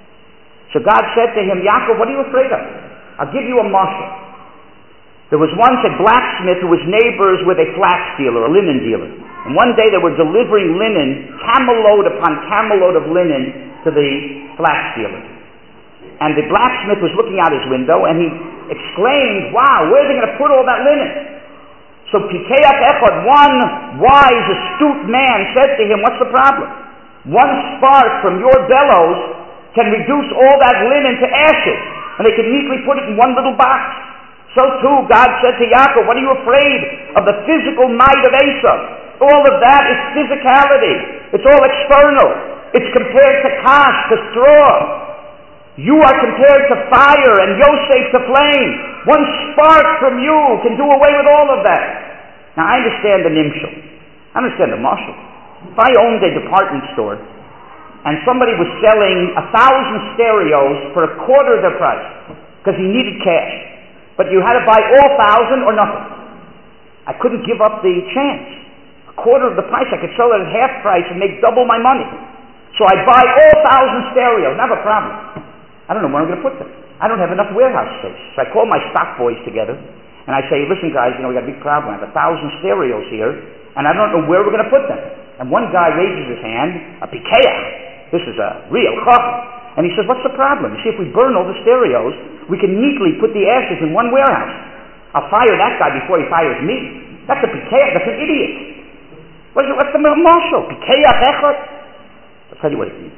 So God said to him, Yaakov, what are you afraid of? I'll give you a mashal. There was once a blacksmith who was neighbors with a flax dealer, a linen dealer. And one day they were delivering linen, camel load upon camel load of linen, to the flax dealer. And the blacksmith was looking out his window and he exclaimed, wow, where are they going to put all that linen? So Pikeach Echad, one wise, astute man, said to him, what's the problem? One spark from your bellows can reduce all that linen to ashes, and they can neatly put it in one little box. So too, God said to Yaakov, what are you afraid of the physical might of Esav? All of that is physicality. It's all external. It's compared to kash, to straw. You are compared to fire and Yosef to flame. One spark from you can do away with all of that. Now I understand the nimshal. I understand the mashal. If I owned a department store and somebody was selling 1,000 stereos for a quarter of their price because he needed cash, but you had to buy all 1,000 or nothing, I couldn't give up the chance. A quarter of the price, I could sell it at half price and make double my money. So I buy all 1,000 stereos, not a problem. I don't know where I'm going to put them. I don't have enough warehouse space. So I call my stock boys together, and I say, listen guys, we got a big problem. I have 1,000 stereos here, and I don't know where we're going to put them. And one guy raises his hand, a pikeach. This is a real chacham. And he says, what's the problem? You see, if we burn all the stereos, we can neatly put the ashes in one warehouse. I'll fire that guy before he fires me. That's a pikeach. That's an idiot. What's the marshal? Pikeach echad? I'll tell you what it means.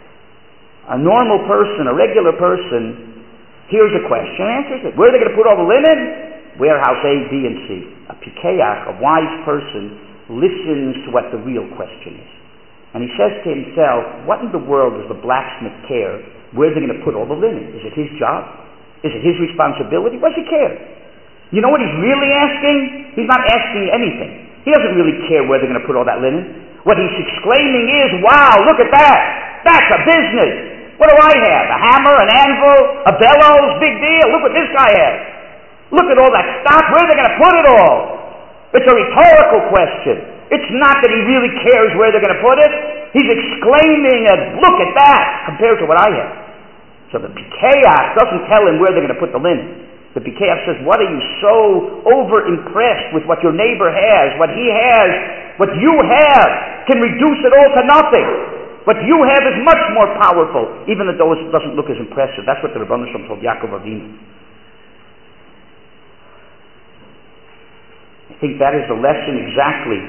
A normal person, a regular person, hears a question, answers it. Where are they going to put all the linen? Warehouse A, B, and C. A pikeach, a wise person, listens to what the real question is. And he says to himself, what in the world does the blacksmith care? Where are they going to put all the linen? Is it his job? Is it his responsibility? What does he care? You know what he's really asking? He's not asking anything. He doesn't really care where they're going to put all that linen. What he's exclaiming is, wow, look at that! That's a business! What do I have? A hammer, an anvil, a bellows? Big deal. Look what this guy has. Look at all that stock. Where are they going to put it all? It's a rhetorical question. It's not that he really cares where they're going to put it. He's exclaiming, look at that, compared to what I have. So the Pikeach doesn't tell him where they're going to put the linen. The Pikeach says, what are you so over-impressed with what your neighbor has? What he has, what you have, can reduce it all to nothing. What you have is much more powerful, even though it doesn't look as impressive. That's what the Rebbeinu Shalom told Yaakov Avinu. I think that is the lesson exactly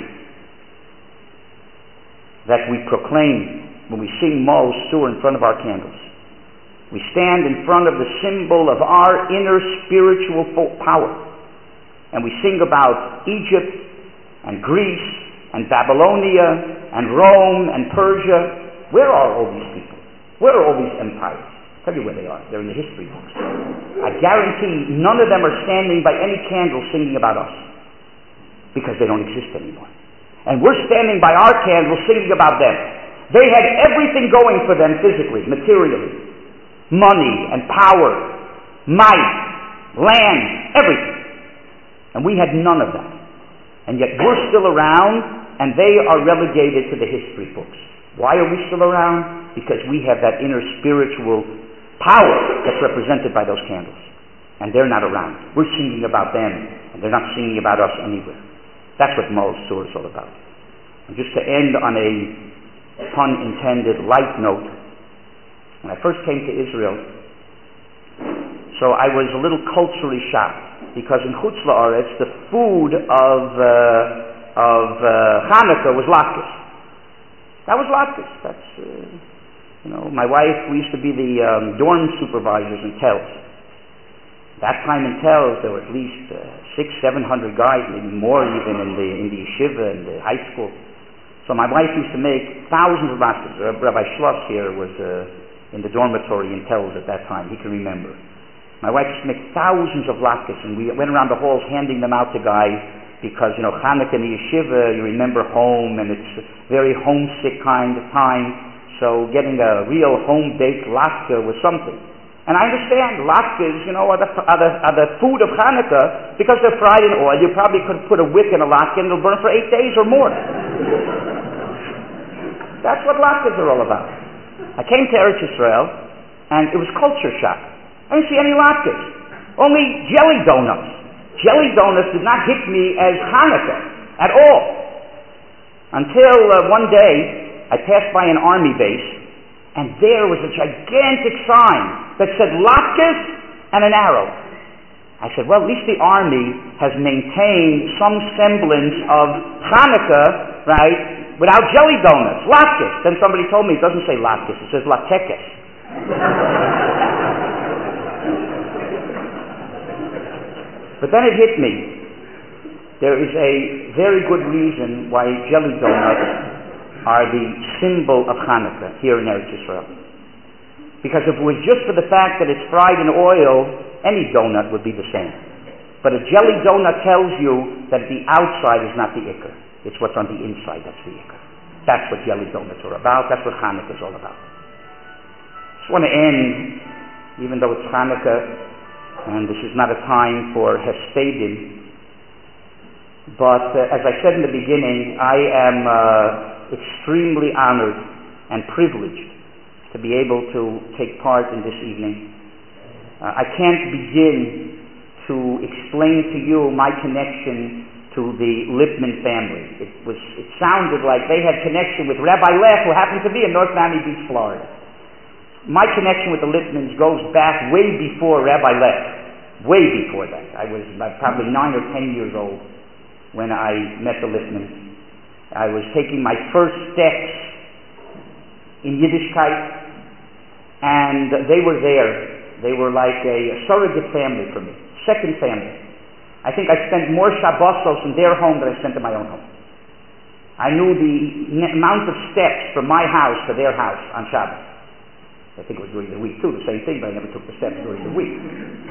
that we proclaim when we sing Maoz Tzur in front of our candles. We stand in front of the symbol of our inner spiritual power, and we sing about Egypt and Greece and Babylonia and Rome and Persia. Where are all these people? Where are all these empires? I'll tell you where they are. They're in the history books. I guarantee none of them are standing by any candle singing about us, because they don't exist anymore. And we're standing by our candles singing about them. They had everything going for them physically, materially. Money and power, might, land, everything. And we had none of that. And yet we're still around, and they are relegated to the history books. Why are we still around? Because we have that inner spiritual power that's represented by those candles. And they're not around. We're singing about them, and they're not singing about us anywhere. That's what Maoz Tzur is all about. And just to end on a pun intended light note, when I first came to Israel, so I was a little culturally shocked, because in Chutz La'aretz the food of Hanukkah was latkes. That was latkes. That's my wife. We used to be the dorm supervisors in Telz. That time in Telz, there were at least 600-700 guys, maybe more even in the yeshiva and the high school. So my wife used to make thousands of latkes. Rabbi Schloss here was in the dormitory in Telz at that time. He can remember. My wife used to make thousands of latkes, and we went around the halls handing them out to guys because, Hanukkah in the yeshiva, you remember home, and it's a very homesick kind of time. So getting a real home-baked latke was something. And I understand latkes, are the food of Hanukkah because they're fried in oil. You probably could put a wick in a latke and it'll burn for 8 days or more. That's what latkes are all about. I came to Eretz Yisrael, and it was culture shock. I didn't see any latkes, only jelly donuts. Jelly donuts did not hit me as Hanukkah at all. Until one day, I passed by an army base, and there was a gigantic sign that said latkes and an arrow. I said, well, at least the army has maintained some semblance of Hanukkah, right, without jelly donuts, latkes. Then somebody told me it doesn't say latkes, it says latkes. But then it hit me. There is a very good reason why jelly donuts are the symbol of Hanukkah here in Eretz Yisrael. Because if it was just for the fact that it's fried in oil, any donut would be the same. But a jelly donut tells you that the outside is not the ikar. It's what's on the inside that's the ikar. That's what jelly donuts are about. That's what Hanukkah is all about. I just want to end, even though it's Hanukkah, and this is not a time for hespedim, but as I said in the beginning, I am extremely honored and privileged to be able to take part in this evening. I can't begin to explain to you my connection to the Lipman family. It sounded like they had connection with Rabbi Leff, who happened to be in North Miami Beach, Florida. My connection with the Lipmans goes back way before Rabbi Leff, way before that. I was probably 9 or 10 years old when I met the Lipmans. I was taking my first steps in Yiddishkeit, and they were there. They were like a surrogate family for me, second family. I think I spent more Shabbosos in their home than I spent in my own home. I knew the amount of steps from my house to their house on Shabbos. I think it was during the week too, the same thing, but I never took the steps during the week.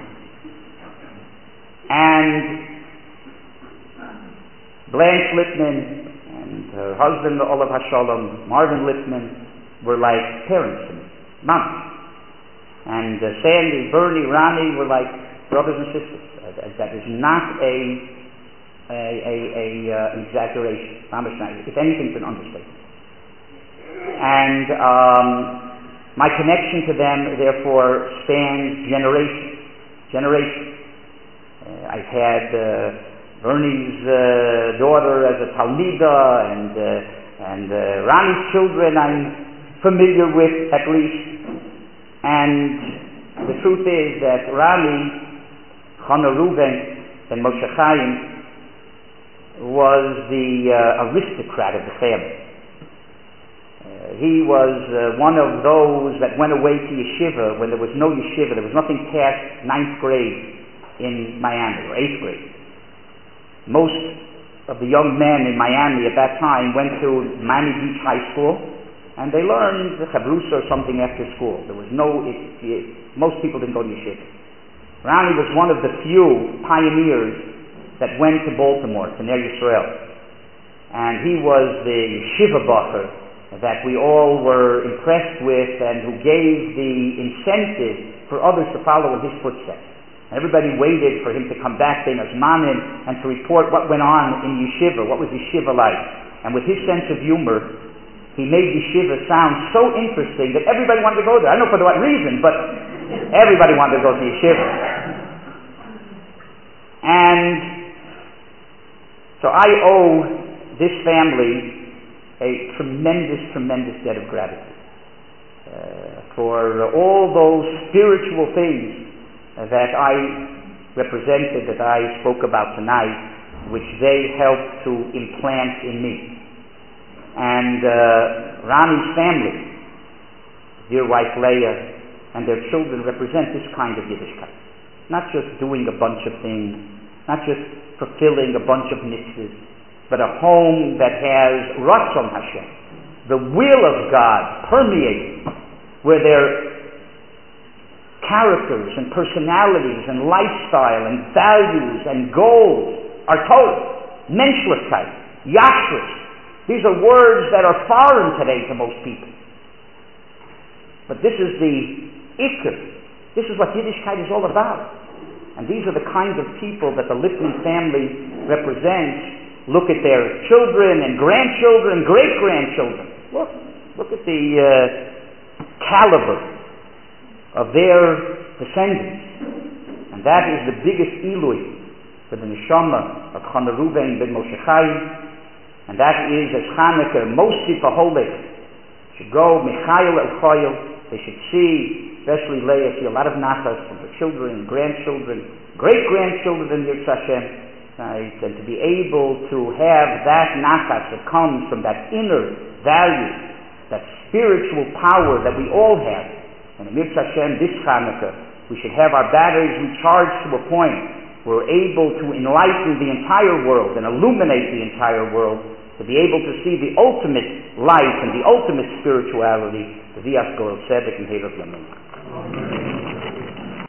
And Blanche Lipman and her husband, Olav Hashalom, Marvin Lipman, were like parents to me, mom. And Sandy, Bernie, Ronnie were like brothers and sisters. That is not a an exaggeration. If anything, it's an understatement. And my connection to them, therefore, spans generation. I've had Bernie's daughter as a Talmida, and Rani's children I'm familiar with, at least. And the truth is that Rani, Chana Reuven, and Moshe Chaim was the aristocrat of the family. He was one of those that went away to yeshiva when there was no yeshiva. There was nothing past 9th grade in Miami, or 8th grade. Most of the young men in Miami at that time went to Miami Beach High School, and they learned the Chavrusa or something after school. There was most people didn't go to yeshiva. Rani was one of the few pioneers that went to Baltimore, to Ner Yisrael. And he was the yeshiva bacher that we all were impressed with, and who gave the incentive for others to follow in his footsteps. And everybody waited for him to come back, Ben Azmanin, and to report what went on in yeshiva, what was yeshiva like. And with his sense of humor, he made yeshiva sound so interesting that everybody wanted to go there. I don't know for what reason, but everybody wanted to go to yeshiva. And so I owe this family a tremendous, tremendous debt of gratitude for all those spiritual things that I represented, that I spoke about tonight, which they helped to implant in me. And Rami's family, dear wife Leah, and their children represent this kind of Yiddishkeit. Not just doing a bunch of things, not just fulfilling a bunch of mitzvahs, but a home that has Ratzon Hashem, the will of God permeating, where their characters and personalities and lifestyle and values and goals are Torah, Menschlichkeit, Yashrus. These are words that are foreign today to most people. But this is the Iker. This is what Yiddishkeit is all about. And these are the kinds of people that the Lipman family represents. Look at their children and grandchildren, great-grandchildren. Look at the caliber of their descendants. And that is the biggest Ilui for the neshama of Chana Reuven ben Moshe Chaim. And that is, as Chanukah, Mosif HaHolech should go, Michael El Choyel, they should see, especially Leah, see a lot of nachas from her children, grandchildren, great-grandchildren in Yirtzeh Hashem, right? And to be able to have that nachas that comes from that inner value, that spiritual power that we all have. And in Yirtzeh Hashem, this Chanukah, we should have our batteries recharged to a point where we're able to enlighten the entire world and illuminate the entire world, to be able to see the ultimate life and the ultimate spirituality, the Vias Goel Tzedek and Heirav Yamin.